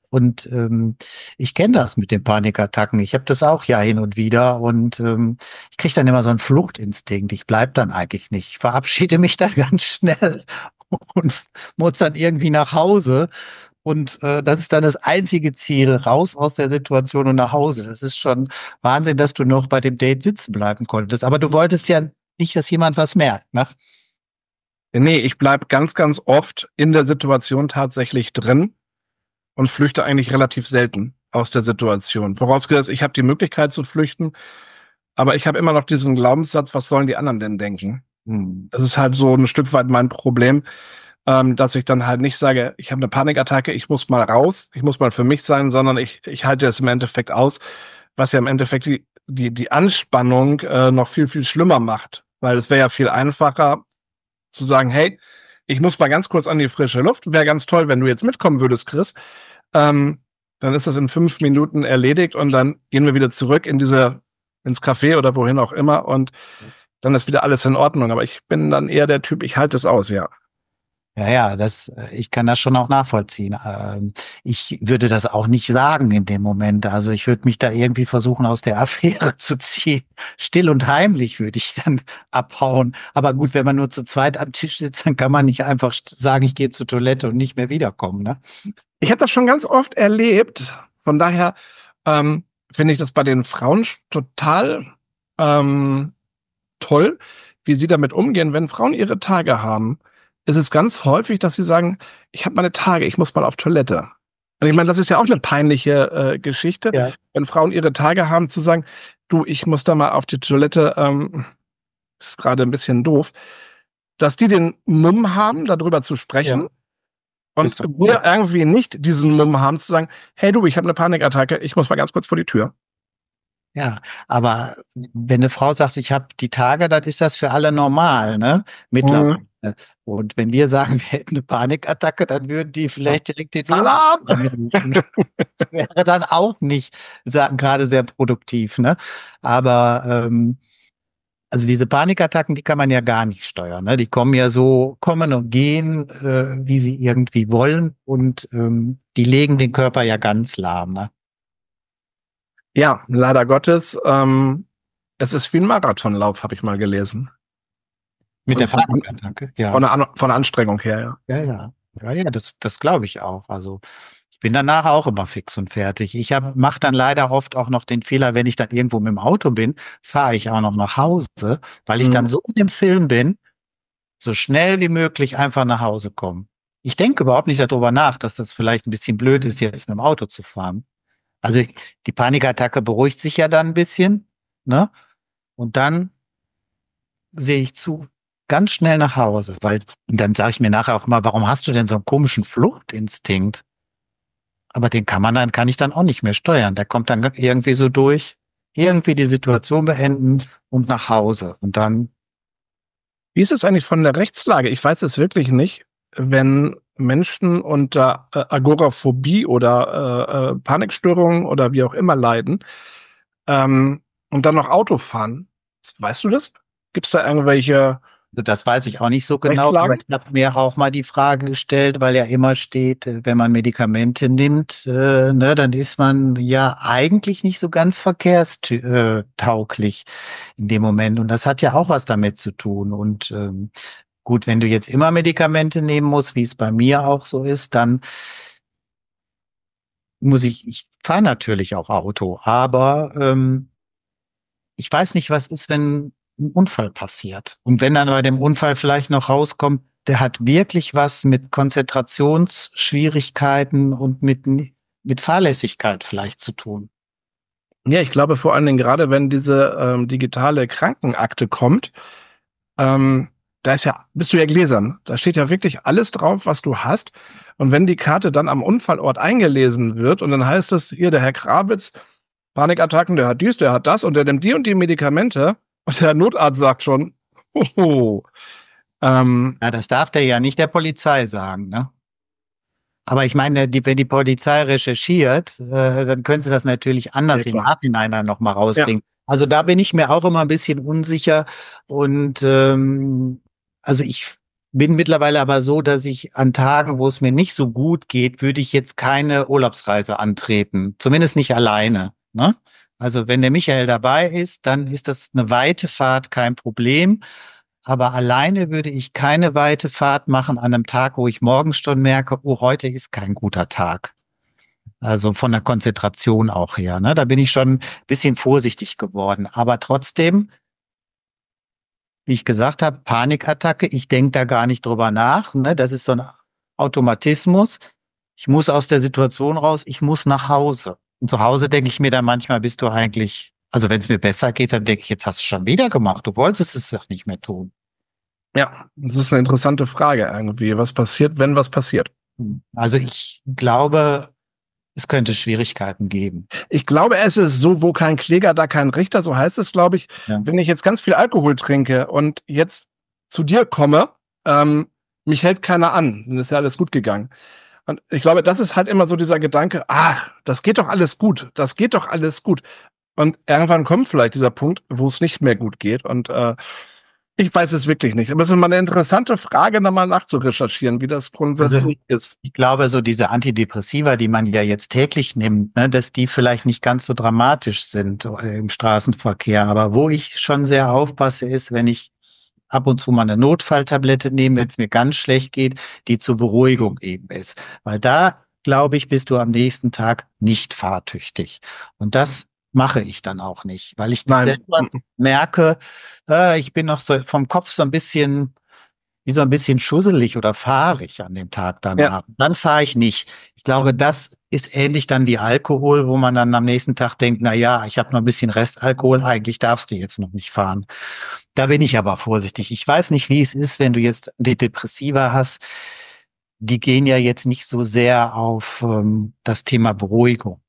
Und ich kenne das mit den Panikattacken. Ich habe das auch ja hin und wieder und ich kriege dann immer so einen Fluchtinstinkt. Ich bleib dann eigentlich nicht. Ich verabschiede mich dann ganz schnell und muss dann irgendwie nach Hause. Und das ist dann das einzige Ziel, raus aus der Situation und nach Hause. Das ist schon Wahnsinn, dass du noch bei dem Date sitzen bleiben konntest. Aber du wolltest ja nicht, dass jemand was merkt, ne? Nee, ich bleib ganz, ganz oft in der Situation tatsächlich drin und flüchte eigentlich relativ selten aus der Situation. Vorausgesetzt, ich habe die Möglichkeit zu flüchten, aber ich habe immer noch diesen Glaubenssatz, was sollen die anderen denn denken? Das ist halt so ein Stück weit mein Problem, dass ich dann halt nicht sage, ich habe eine Panikattacke, ich muss mal raus, ich muss mal für mich sein, sondern ich halte es im Endeffekt aus, was ja im Endeffekt die Anspannung noch viel, viel schlimmer macht. Weil es wäre ja viel einfacher zu sagen, hey, ich muss mal ganz kurz an die frische Luft, wäre ganz toll, wenn du jetzt mitkommen würdest, Chris. Dann ist das in 5 Minuten erledigt und dann gehen wir wieder zurück ins Café oder wohin auch immer und dann ist wieder alles in Ordnung. Aber ich bin dann eher der Typ, ich halte es aus, ja. Ja, ich kann das schon auch nachvollziehen. Ich würde das auch nicht sagen in dem Moment. Also ich würde mich da irgendwie versuchen, aus der Affäre zu ziehen. Still und heimlich würde ich dann abhauen. Aber gut, wenn man nur zu zweit am Tisch sitzt, dann kann man nicht einfach sagen, ich gehe zur Toilette und nicht mehr wiederkommen, ne? Ich habe das schon ganz oft erlebt. Von daher finde ich das bei den Frauen total toll, wie sie damit umgehen. Wenn Frauen ihre Tage haben, ist es ganz häufig, dass sie sagen, ich habe meine Tage, ich muss mal auf Toilette. Und ich meine, das ist ja auch eine peinliche Geschichte, Ja. wenn Frauen ihre Tage haben, zu sagen, du, ich muss da mal auf die Toilette, ist gerade ein bisschen doof, dass die den Mumm haben, darüber zu sprechen. Ja. Und Ist doch wir irgendwie nicht diesen Mumm haben, zu sagen, hey du, ich habe eine Panikattacke, ich muss mal ganz kurz vor die Tür. Ja, aber wenn eine Frau sagt, ich habe die Tage, dann ist das für alle normal, ne? Mittlerweile. Und wenn wir sagen, wir hätten eine Panikattacke, dann würden die vielleicht direkt den Alarm! rufen. Wäre dann auch nicht gerade sehr produktiv, ne? Aber also diese Panikattacken, die kann man ja gar nicht steuern, ne? Die kommen und gehen, wie sie irgendwie wollen und die legen den Körper ja ganz lahm, ne? Ja, leider Gottes. Es ist wie ein Marathonlauf, habe ich mal gelesen. Mit der Also Panikattacke, ja. von der Anstrengung her, ja. Ja, das glaube ich auch. Also ich bin danach auch immer fix und fertig. Mache dann leider oft auch noch den Fehler, wenn ich dann irgendwo mit dem Auto bin, fahre ich auch noch nach Hause, weil ich dann so in dem Film bin, so schnell wie möglich einfach nach Hause kommen. Ich denke überhaupt nicht darüber nach, dass das vielleicht ein bisschen blöd ist, jetzt mit dem Auto zu fahren. Also die Panikattacke beruhigt sich ja dann ein bisschen, ne? Und dann sehe ich zu, ganz schnell nach Hause, weil und dann sage ich mir nachher auch mal, warum hast du denn so einen komischen Fluchtinstinkt? Aber kann ich dann auch nicht mehr steuern. Der kommt dann irgendwie so durch, irgendwie die Situation beenden und nach Hause. Und dann, Wie ist es eigentlich von der Rechtslage? Ich weiß es wirklich nicht, wenn Menschen unter Agoraphobie oder Panikstörungen oder wie auch immer leiden und dann noch Auto fahren. Weißt du das? Gibt es da irgendwelche das weiß ich auch nicht so genau, aber Rechtslagen? ich habe mir auch mal die Frage gestellt, weil ja immer steht, wenn man Medikamente nimmt, ne, dann ist man ja eigentlich nicht so ganz verkehrstauglich in dem Moment. Und das hat ja auch was damit zu tun. Und gut, wenn du jetzt immer Medikamente nehmen musst, wie es bei mir auch so ist, dann ich fahre natürlich auch Auto, aber ich weiß nicht, was ist, wenn ein Unfall passiert. Und wenn dann bei dem Unfall vielleicht noch rauskommt, der hat wirklich was mit Konzentrationsschwierigkeiten und mit Fahrlässigkeit vielleicht zu tun. Ja, ich glaube vor allen Dingen gerade, wenn diese digitale Krankenakte kommt, bist du ja gläsern. Da steht ja wirklich alles drauf, was du hast. Und wenn die Karte dann am Unfallort eingelesen wird und dann heißt es, hier, der Herr Krawitz, Panikattacken, der hat dies, der hat das und der nimmt die und die Medikamente und der Notarzt sagt schon, hoho. Ja, das darf der ja nicht der Polizei sagen, ne? Aber ich meine, wenn die Polizei recherchiert, dann können sie das natürlich anders Ja, im klar. Nachhinein dann nochmal Ja. rauskriegen. Also da bin ich mir auch immer ein bisschen unsicher und also bin mittlerweile aber so, dass ich an Tagen, wo es mir nicht so gut geht, würde ich jetzt keine Urlaubsreise antreten. Zumindest nicht alleine, ne? Also wenn der Michael dabei ist, dann ist das eine weite Fahrt kein Problem. Aber alleine würde ich keine weite Fahrt machen an einem Tag, wo ich morgens schon merke, oh, heute ist kein guter Tag. Also von der Konzentration auch her, ne? Da bin ich schon ein bisschen vorsichtig geworden. Aber trotzdem, wie ich gesagt habe, Panikattacke, ich denke da gar nicht drüber nach, ne? Das ist so ein Automatismus. Ich muss aus der Situation raus, ich muss nach Hause. Und zu Hause denke ich mir dann manchmal, bist du eigentlich, also wenn es mir besser geht, dann denke ich, jetzt hast du schon wieder gemacht. Du wolltest es doch nicht mehr tun. Ja, das ist eine interessante Frage irgendwie. Was passiert, wenn was passiert? Also ich glaube, es könnte Schwierigkeiten geben. Ich glaube, es ist so, wo kein Kläger, da kein Richter, so heißt es, glaube ich. Ja. Wenn ich jetzt ganz viel Alkohol trinke und jetzt zu dir komme, mich hält keiner an, dann ist ja alles gut gegangen. Und ich glaube, das ist halt immer so dieser Gedanke, das geht doch alles gut, das geht doch alles gut. Und irgendwann kommt vielleicht dieser Punkt, wo es nicht mehr gut geht. Und ich weiß es wirklich nicht. Aber es ist mal eine interessante Frage, nochmal nachzurecherchieren, wie das grundsätzlich ist. Ich glaube, so diese Antidepressiva, die man ja jetzt täglich nimmt, ne, dass die vielleicht nicht ganz so dramatisch sind im Straßenverkehr. Aber wo ich schon sehr aufpasse, ist, wenn ich ab und zu mal eine Notfalltablette nehme, wenn es mir ganz schlecht geht, die zur Beruhigung eben ist. Weil da, glaube ich, bist du am nächsten Tag nicht fahrtüchtig. Und das mache ich dann auch nicht, weil ich Nein. selber merke, ich bin noch so vom Kopf so ein bisschen, wie so ein bisschen schusselig oder fahrig an dem Tag danach. Ja. Dann fahre ich nicht. Ich glaube, das ist ähnlich dann wie Alkohol, wo man dann am nächsten Tag denkt, na ja, ich habe noch ein bisschen Restalkohol, eigentlich darfst du jetzt noch nicht fahren. Da bin ich aber vorsichtig. Ich weiß nicht, wie es ist, wenn du jetzt die Depressiva hast. Die gehen ja jetzt nicht so sehr auf das Thema Beruhigung.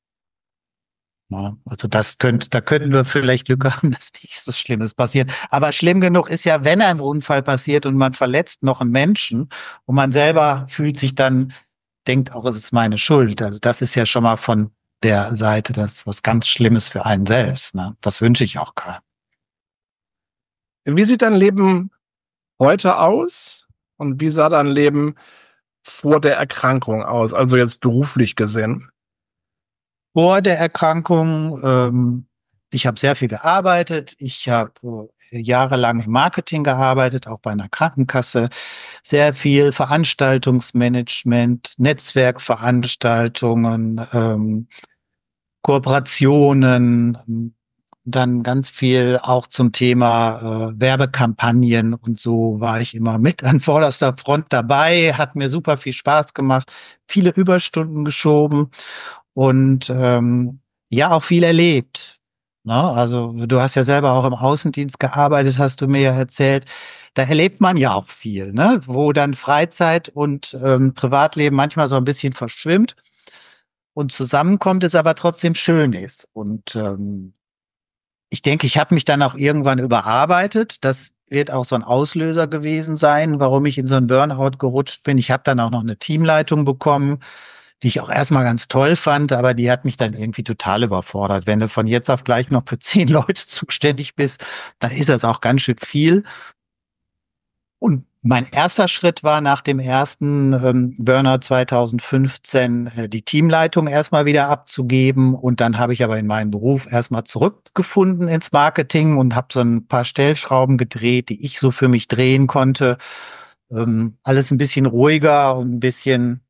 Ja, also da könnten wir vielleicht Glück haben, dass nichts so Schlimmes passiert. Aber schlimm genug ist ja, wenn ein Unfall passiert und man verletzt noch einen Menschen und man selber fühlt sich dann, denkt auch, es ist meine Schuld. Also das ist ja schon mal von der Seite das was ganz Schlimmes für einen selbst. Ne? Das wünsche ich auch keinem. Wie sieht dein Leben heute aus? Und wie sah dein Leben vor der Erkrankung aus? Also jetzt beruflich gesehen. Vor der Erkrankung, ich habe sehr viel gearbeitet. Ich habe jahrelang im Marketing gearbeitet, auch bei einer Krankenkasse. Sehr viel Veranstaltungsmanagement, Netzwerkveranstaltungen, Kooperationen, dann ganz viel auch zum Thema Werbekampagnen und so war ich immer mit an vorderster Front dabei, hat mir super viel Spaß gemacht, viele Überstunden geschoben und ja, auch viel erlebt. Ne? Also du hast ja selber auch im Außendienst gearbeitet, hast du mir ja erzählt. Da erlebt man ja auch viel, ne? Wo dann Freizeit und Privatleben manchmal so ein bisschen verschwimmt und zusammenkommt, es aber trotzdem schön ist. Und ich denke, ich habe mich dann auch irgendwann überarbeitet. Das wird auch so ein Auslöser gewesen sein, warum ich in so einen Burnout gerutscht bin. Ich habe dann auch noch eine Teamleitung bekommen, die ich auch erstmal ganz toll fand, aber die hat mich dann irgendwie total überfordert. Wenn du von jetzt auf gleich noch für 10 Leute zuständig bist, dann ist das auch ganz schön viel. Und mein erster Schritt war nach dem ersten Burnout 2015 die Teamleitung erstmal wieder abzugeben. Und dann habe ich aber in meinen Beruf erstmal zurückgefunden ins Marketing und habe so ein paar Stellschrauben gedreht, die ich so für mich drehen konnte. Alles ein bisschen ruhiger und ein bisschen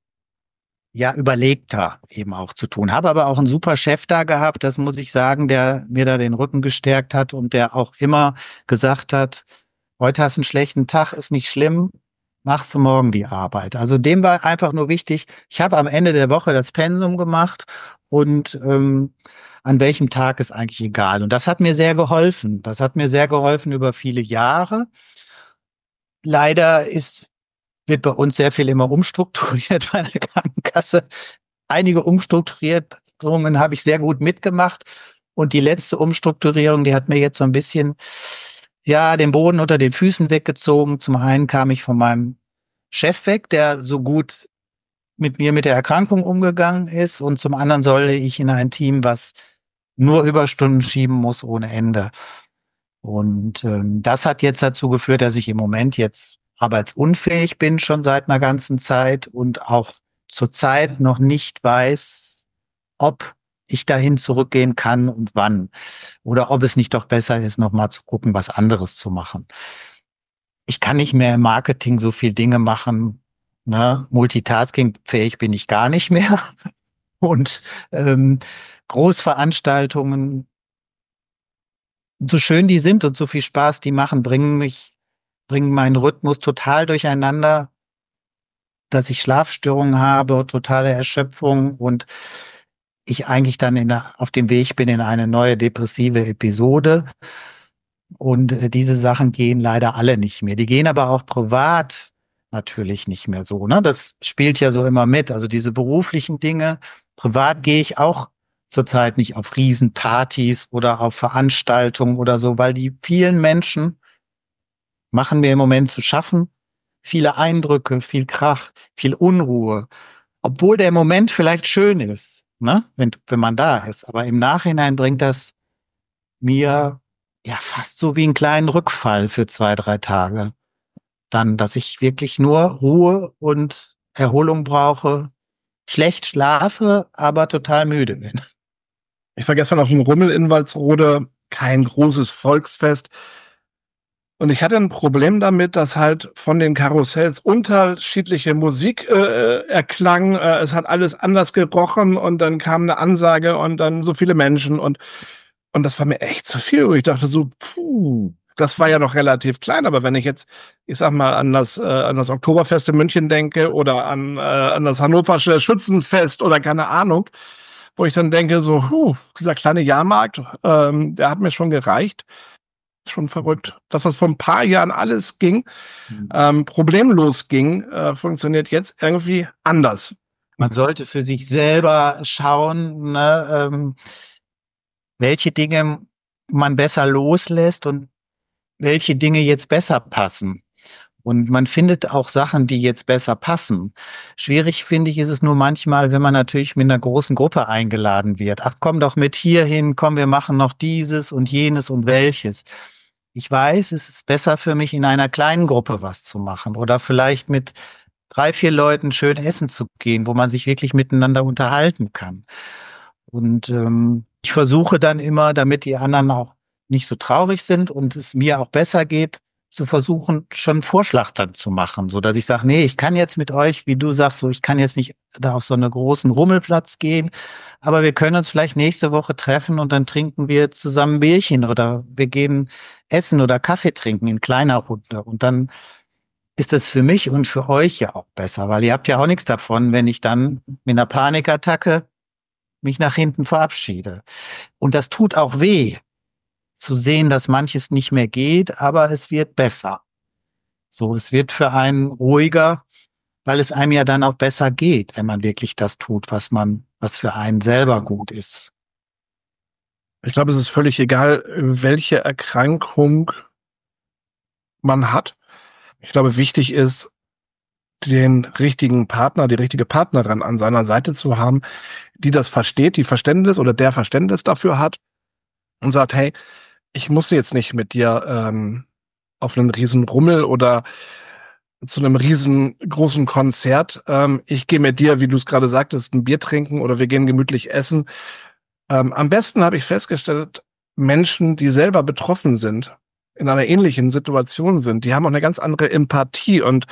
ja überlegter eben auch zu tun. Habe aber auch einen super Chef da gehabt, das muss ich sagen, der mir da den Rücken gestärkt hat und der auch immer gesagt hat, heute hast du einen schlechten Tag, ist nicht schlimm, machst du morgen die Arbeit. Also dem war einfach nur wichtig, ich habe am Ende der Woche das Pensum gemacht und an welchem Tag ist eigentlich egal. Und das hat mir sehr geholfen. Das hat mir sehr geholfen über viele Jahre. Leider wird bei uns sehr viel immer umstrukturiert bei der Krankenkasse. Einige Umstrukturierungen habe ich sehr gut mitgemacht. Und die letzte Umstrukturierung, die hat mir jetzt so ein bisschen, ja, den Boden unter den Füßen weggezogen. Zum einen kam ich von meinem Chef weg, der so gut mit mir mit der Erkrankung umgegangen ist. Und zum anderen solle ich in ein Team, was nur Überstunden schieben muss ohne Ende. Und das hat jetzt dazu geführt, dass ich im Moment jetzt arbeitsunfähig bin schon seit einer ganzen Zeit und auch zurzeit noch nicht weiß, ob ich dahin zurückgehen kann und wann. Oder ob es nicht doch besser ist, nochmal zu gucken, was anderes zu machen. Ich kann nicht mehr im Marketing so viel Dinge machen. Ne? Multitasking-fähig bin ich gar nicht mehr. Und Großveranstaltungen, so schön die sind und so viel Spaß die machen, bringen meinen Rhythmus total durcheinander, dass ich Schlafstörungen habe, totale Erschöpfung und ich eigentlich dann auf dem Weg bin in eine neue depressive Episode. Und diese Sachen gehen leider alle nicht mehr. Die gehen aber auch privat natürlich nicht mehr so. Ne? Das spielt ja so immer mit. Also diese beruflichen Dinge. Privat gehe ich auch zurzeit nicht auf Riesenpartys oder auf Veranstaltungen oder so, weil die vielen Menschen machen mir im Moment zu schaffen. Viele Eindrücke, viel Krach, viel Unruhe. Obwohl der Moment vielleicht schön ist, ne? Wenn man da ist. Aber im Nachhinein bringt das mir ja fast so wie einen kleinen Rückfall für 2, 3 Tage. Dann, dass ich wirklich nur Ruhe und Erholung brauche, schlecht schlafe, aber total müde bin. Ich war gestern auf dem Rummel in Walsrode, kein großes Volksfest. Und ich hatte ein Problem damit, dass halt von den Karussells unterschiedliche Musik erklang. Es hat alles anders gerochen und dann kam eine Ansage und dann so viele Menschen und das war mir echt zu viel. Und ich dachte so, das war ja noch relativ klein. Aber wenn ich jetzt, ich sag mal, an das Oktoberfest in München denke oder an das Hannoversche Schützenfest oder keine Ahnung, wo ich dann denke so, dieser kleine Jahrmarkt, der hat mir schon gereicht. Schon verrückt. Das, was vor ein paar Jahren alles ging, problemlos ging, funktioniert jetzt irgendwie anders. Man sollte für sich selber schauen, ne, welche Dinge man besser loslässt und welche Dinge jetzt besser passen. Und man findet auch Sachen, die jetzt besser passen. Schwierig, finde ich, ist es nur manchmal, wenn man natürlich mit einer großen Gruppe eingeladen wird. Ach, komm doch mit hier hin, komm, wir machen noch dieses und jenes und welches. Ich weiß, es ist besser für mich, in einer kleinen Gruppe was zu machen oder vielleicht mit 3, 4 Leuten schön essen zu gehen, wo man sich wirklich miteinander unterhalten kann. Und ich versuche dann immer, damit die anderen auch nicht so traurig sind und es mir auch besser geht, zu versuchen, schon einen Vorschlag dann zu machen, so dass ich sage, nee, ich kann jetzt mit euch, wie du sagst, so ich kann jetzt nicht da auf so einen großen Rummelplatz gehen, aber wir können uns vielleicht nächste Woche treffen und dann trinken wir zusammen Bierchen oder wir gehen essen oder Kaffee trinken in kleiner Runde und dann ist das für mich und für euch ja auch besser, weil ihr habt ja auch nichts davon, wenn ich dann mit einer Panikattacke mich nach hinten verabschiede. Und das tut auch weh, zu sehen, dass manches nicht mehr geht, aber es wird besser. So, es wird für einen ruhiger, weil es einem ja dann auch besser geht, wenn man wirklich das tut, was für einen selber gut ist. Ich glaube, es ist völlig egal, welche Erkrankung man hat. Ich glaube, wichtig ist, den richtigen Partner, die richtige Partnerin an seiner Seite zu haben, die das versteht, die Verständnis oder der Verständnis dafür hat und sagt, hey, ich muss jetzt nicht mit dir auf einen riesen Rummel oder zu einem riesengroßen Konzert. Ich gehe mit dir, wie du es gerade sagtest, ein Bier trinken oder wir gehen gemütlich essen. Am besten habe ich festgestellt, Menschen, die selber betroffen sind, in einer ähnlichen Situation sind, die haben auch eine ganz andere Empathie und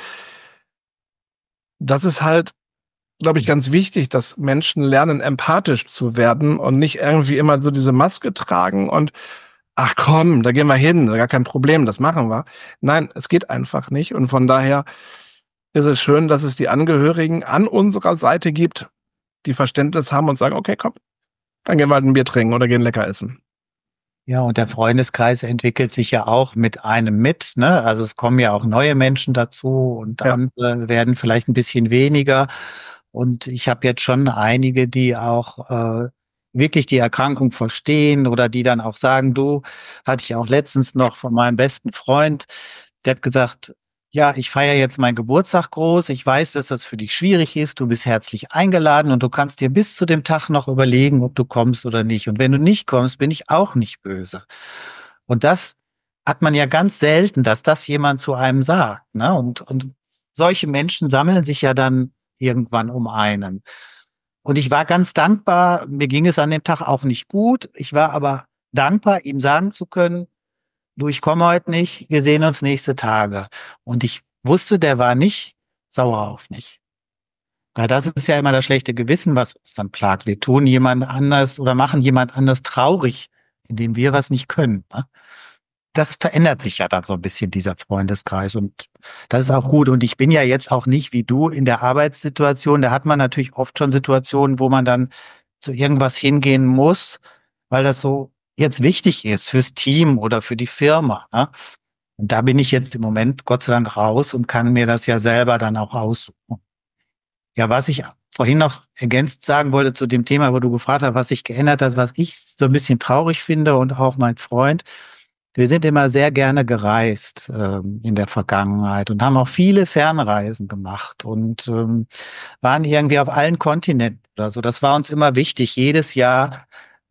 das ist halt, glaube ich, ganz wichtig, dass Menschen lernen, empathisch zu werden und nicht irgendwie immer so diese Maske tragen und ach komm, da gehen wir hin, gar kein Problem, das machen wir. Nein, es geht einfach nicht und von daher ist es schön, dass es die Angehörigen an unserer Seite gibt, die Verständnis haben und sagen, okay, komm, dann gehen wir halt ein Bier trinken oder gehen lecker essen. Ja, und der Freundeskreis entwickelt sich ja auch mit einem mit, ne? Also es kommen ja auch neue Menschen dazu und andere werden vielleicht ein bisschen weniger. Und ich habe jetzt schon einige, die auch wirklich die Erkrankung verstehen oder die dann auch sagen, du, hatte ich auch letztens noch von meinem besten Freund, der hat gesagt, ja, ich feiere jetzt meinen Geburtstag groß. Ich weiß, dass das für dich schwierig ist. Du bist herzlich eingeladen und du kannst dir bis zu dem Tag noch überlegen, ob du kommst oder nicht. Und wenn du nicht kommst, bin ich auch nicht böse. Und das hat man ja ganz selten, dass das jemand zu einem sagt, ne? Und solche Menschen sammeln sich ja dann irgendwann um einen. Und ich war ganz dankbar, mir ging es an dem Tag auch nicht gut. Ich war aber dankbar, ihm sagen zu können, du, ich komme heute nicht, wir sehen uns nächste Tage. Und ich wusste, der war nicht sauer auf mich. Weil das ist ja immer das schlechte Gewissen, was uns dann plagt. Wir tun jemand anders oder machen jemand anders traurig, indem wir was nicht können. Ne? Das verändert sich ja dann so ein bisschen, dieser Freundeskreis. Und das ist auch gut. Und ich bin ja jetzt auch nicht wie du in der Arbeitssituation. Da hat man natürlich oft schon Situationen, wo man dann zu irgendwas hingehen muss, weil das so jetzt wichtig ist fürs Team oder für die Firma. Ne? Und da bin ich jetzt im Moment Gott sei Dank raus und kann mir das ja selber dann auch aussuchen. Ja, was ich vorhin noch ergänzt sagen wollte zu dem Thema, wo du gefragt hast, was sich geändert hat, was ich so ein bisschen traurig finde und auch mein Freund. Wir sind immer sehr gerne gereist in der Vergangenheit und haben auch viele Fernreisen gemacht und waren irgendwie auf allen Kontinenten oder so. Das war uns immer wichtig, jedes Jahr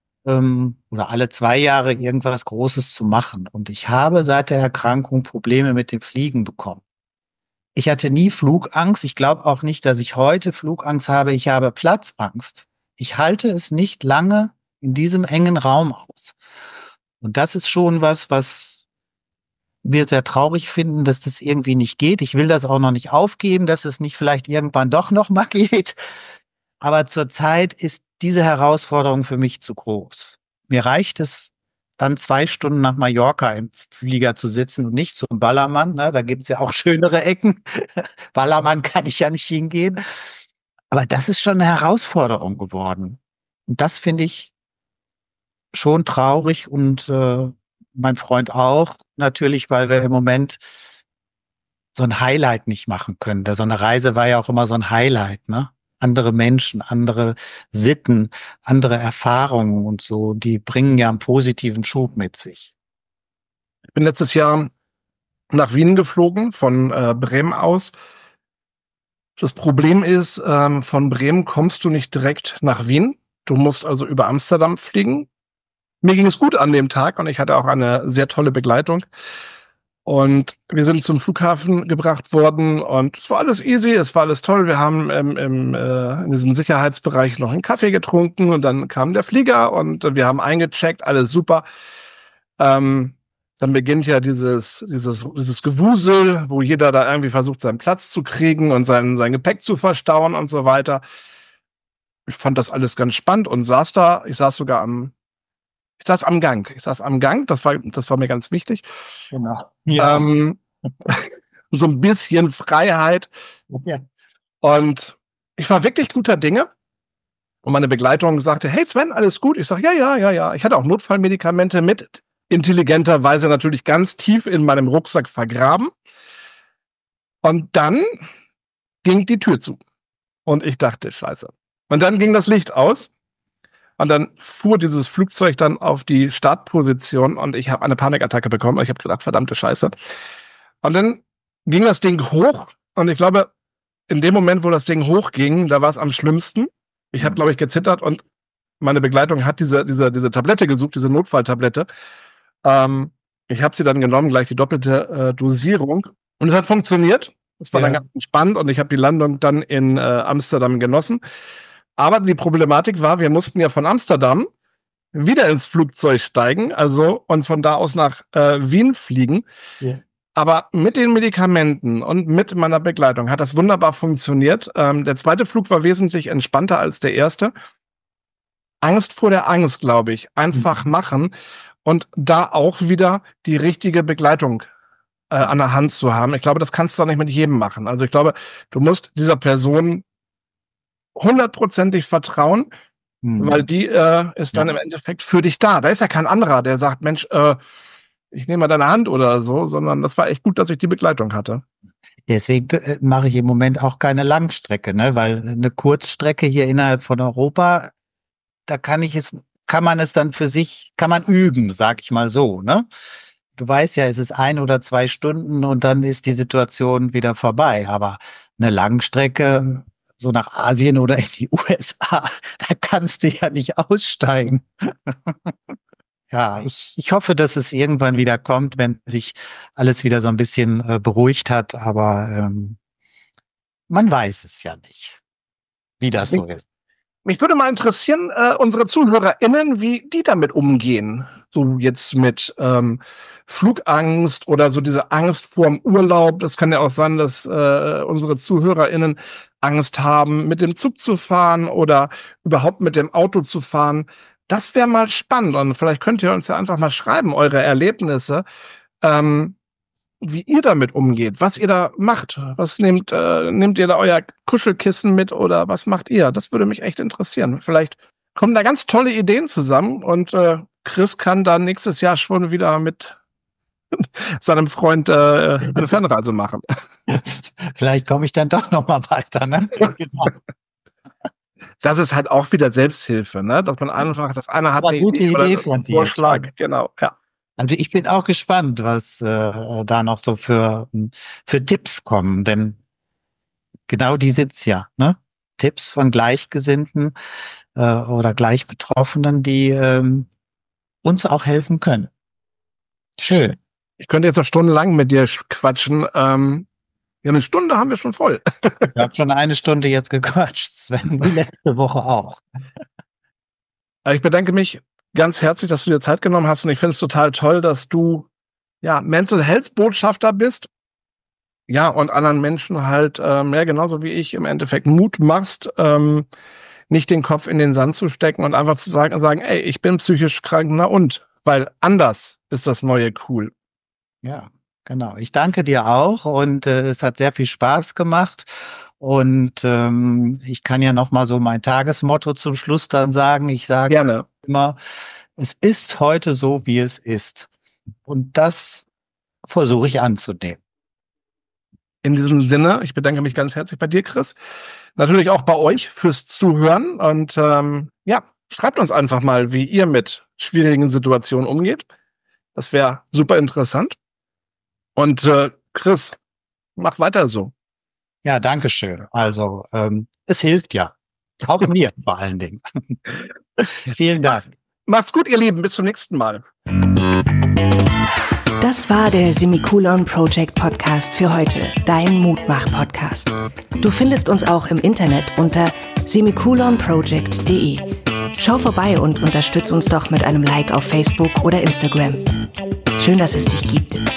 oder alle 2 Jahre irgendwas Großes zu machen. Und ich habe seit der Erkrankung Probleme mit dem Fliegen bekommen. Ich hatte nie Flugangst. Ich glaube auch nicht, dass ich heute Flugangst habe. Ich habe Platzangst. Ich halte es nicht lange in diesem engen Raum aus. Und das ist schon was wir sehr traurig finden, dass das irgendwie nicht geht. Ich will das auch noch nicht aufgeben, dass es nicht vielleicht irgendwann doch noch mal geht. Aber zurzeit ist diese Herausforderung für mich zu groß. Mir reicht es, dann 2 Stunden nach Mallorca im Flieger zu sitzen und nicht zum Ballermann. Ne? Da gibt's ja auch schönere Ecken. Ballermann kann ich ja nicht hingehen. Aber das ist schon eine Herausforderung geworden. Und das finde ich schon traurig und mein Freund auch natürlich, weil wir im Moment so ein Highlight nicht machen können. So eine Reise war ja auch immer so ein Highlight, ne? Andere Menschen, andere Sitten, andere Erfahrungen und so, die bringen ja einen positiven Schub mit sich. Ich bin letztes Jahr nach Wien geflogen, von Bremen aus. Das Problem ist, von Bremen kommst du nicht direkt nach Wien. Du musst also über Amsterdam fliegen. Mir ging es gut an dem Tag und ich hatte auch eine sehr tolle Begleitung. Und wir sind zum Flughafen gebracht worden und es war alles easy, es war alles toll. Wir haben in diesem Sicherheitsbereich noch einen Kaffee getrunken und dann kam der Flieger und wir haben eingecheckt, alles super. Dann beginnt ja dieses Gewusel, wo jeder da irgendwie versucht, seinen Platz zu kriegen und sein Gepäck zu verstauen und so weiter. Ich fand das alles ganz spannend und saß da. Ich saß am Gang. Das war mir ganz wichtig. Genau. Ja. So ein bisschen Freiheit. Ja. Und ich war wirklich guter Dinge. Und meine Begleitung sagte, hey Sven, alles gut? Ich sag, ja. Ich hatte auch Notfallmedikamente mit, intelligenterweise natürlich ganz tief in meinem Rucksack vergraben. Und dann ging die Tür zu. Und ich dachte, scheiße. Und dann ging das Licht aus. Und dann fuhr dieses Flugzeug dann auf die Startposition und ich habe eine Panikattacke bekommen. Ich habe gedacht, verdammte Scheiße. Und dann ging das Ding hoch und ich glaube, in dem Moment, wo das Ding hochging, da war es am schlimmsten. Ich habe, glaube ich, gezittert und meine Begleitung hat diese Tablette gesucht, diese Notfalltablette. Ich habe sie dann genommen, gleich die doppelte Dosierung. Und es hat funktioniert. Es war dann ganz entspannt und ich habe die Landung dann in Amsterdam genossen. Aber die Problematik war, wir mussten ja von Amsterdam wieder ins Flugzeug steigen, also und von da aus nach Wien fliegen. Ja. Aber mit den Medikamenten und mit meiner Begleitung hat das wunderbar funktioniert. Der zweite Flug war wesentlich entspannter als der erste. Angst vor der Angst, glaube ich. Einfach machen und da auch wieder die richtige Begleitung an der Hand zu haben. Ich glaube, das kannst du auch nicht mit jedem machen. Also ich glaube, du musst dieser Person 100%ig vertrauen, weil die ist dann im Endeffekt für dich da. Da ist ja kein anderer, der sagt, Mensch, ich nehme mal deine Hand oder so, sondern das war echt gut, dass ich die Begleitung hatte. Deswegen mache ich im Moment auch keine Langstrecke, ne? Weil eine Kurzstrecke hier innerhalb von Europa, da kann man es dann für sich, kann man üben, sag ich mal so, ne? Du weißt ja, es ist 1 oder 2 Stunden und dann ist die Situation wieder vorbei. Aber eine Langstrecke, so nach Asien oder in die USA, da kannst du ja nicht aussteigen. Ja, ich hoffe, dass es irgendwann wieder kommt, wenn sich alles wieder so ein bisschen beruhigt hat, aber man weiß es ja nicht, wie das so ist. Mich würde mal interessieren, unsere ZuhörerInnen, wie die damit umgehen. So jetzt mit Flugangst oder so diese Angst vorm Urlaub. Das kann ja auch sein, dass unsere ZuhörerInnen Angst haben, mit dem Zug zu fahren oder überhaupt mit dem Auto zu fahren. Das wäre mal spannend und vielleicht könnt ihr uns ja einfach mal schreiben, eure Erlebnisse, wie ihr damit umgeht, was ihr da macht. Was nehmt ihr da euer Kuschelkissen mit oder was macht ihr? Das würde mich echt interessieren. Vielleicht kommen da ganz tolle Ideen zusammen und Chris kann dann nächstes Jahr schon wieder mit seinem Freund eine Fernreise machen. Vielleicht komme ich dann doch noch mal weiter, ne? Genau. Das ist halt auch wieder Selbsthilfe, ne? Dass man einfach, das eine hat Aber gute Idee von dir. Vorschlag, genau, ja. Also ich bin auch gespannt, was da noch so für Tipps kommen, denn genau die sind's ja, ne? Tipps von Gleichgesinnten oder Gleichbetroffenen, die uns auch helfen können. Schön. Ich könnte jetzt noch stundenlang mit dir quatschen. Ja, eine Stunde haben wir schon voll. Ich habe schon eine Stunde jetzt gequatscht, Sven, wie letzte Woche auch. Ich bedanke mich ganz herzlich, dass du dir Zeit genommen hast und ich finde es total toll, dass du ja Mental Health Botschafter bist. Ja, und anderen Menschen halt, genauso wie ich im Endeffekt Mut machst, nicht den Kopf in den Sand zu stecken und einfach zu sagen, ey, ich bin psychisch krank, na und? Weil anders ist das Neue cool. Ja, genau. Ich danke dir auch und es hat sehr viel Spaß gemacht. Und ich kann ja noch mal so mein Tagesmotto zum Schluss dann sagen. Ich sage Gerne. immer, es ist heute so, wie es ist. Und das versuche ich anzunehmen. In diesem Sinne, ich bedanke mich ganz herzlich bei dir, Chris. Natürlich auch bei euch fürs Zuhören. Und schreibt uns einfach mal, wie ihr mit schwierigen Situationen umgeht. Das wäre super interessant. Und Chris, mach weiter so. Ja, danke schön. Also, es hilft ja. Auch mir vor allen Dingen. Vielen Dank. Macht's gut, ihr Lieben. Bis zum nächsten Mal. Das war der Semikolon Project Podcast für heute, dein Mutmach-Podcast. Du findest uns auch im Internet unter semikolonproject.de. Schau vorbei und unterstütz uns doch mit einem Like auf Facebook oder Instagram. Schön, dass es dich gibt.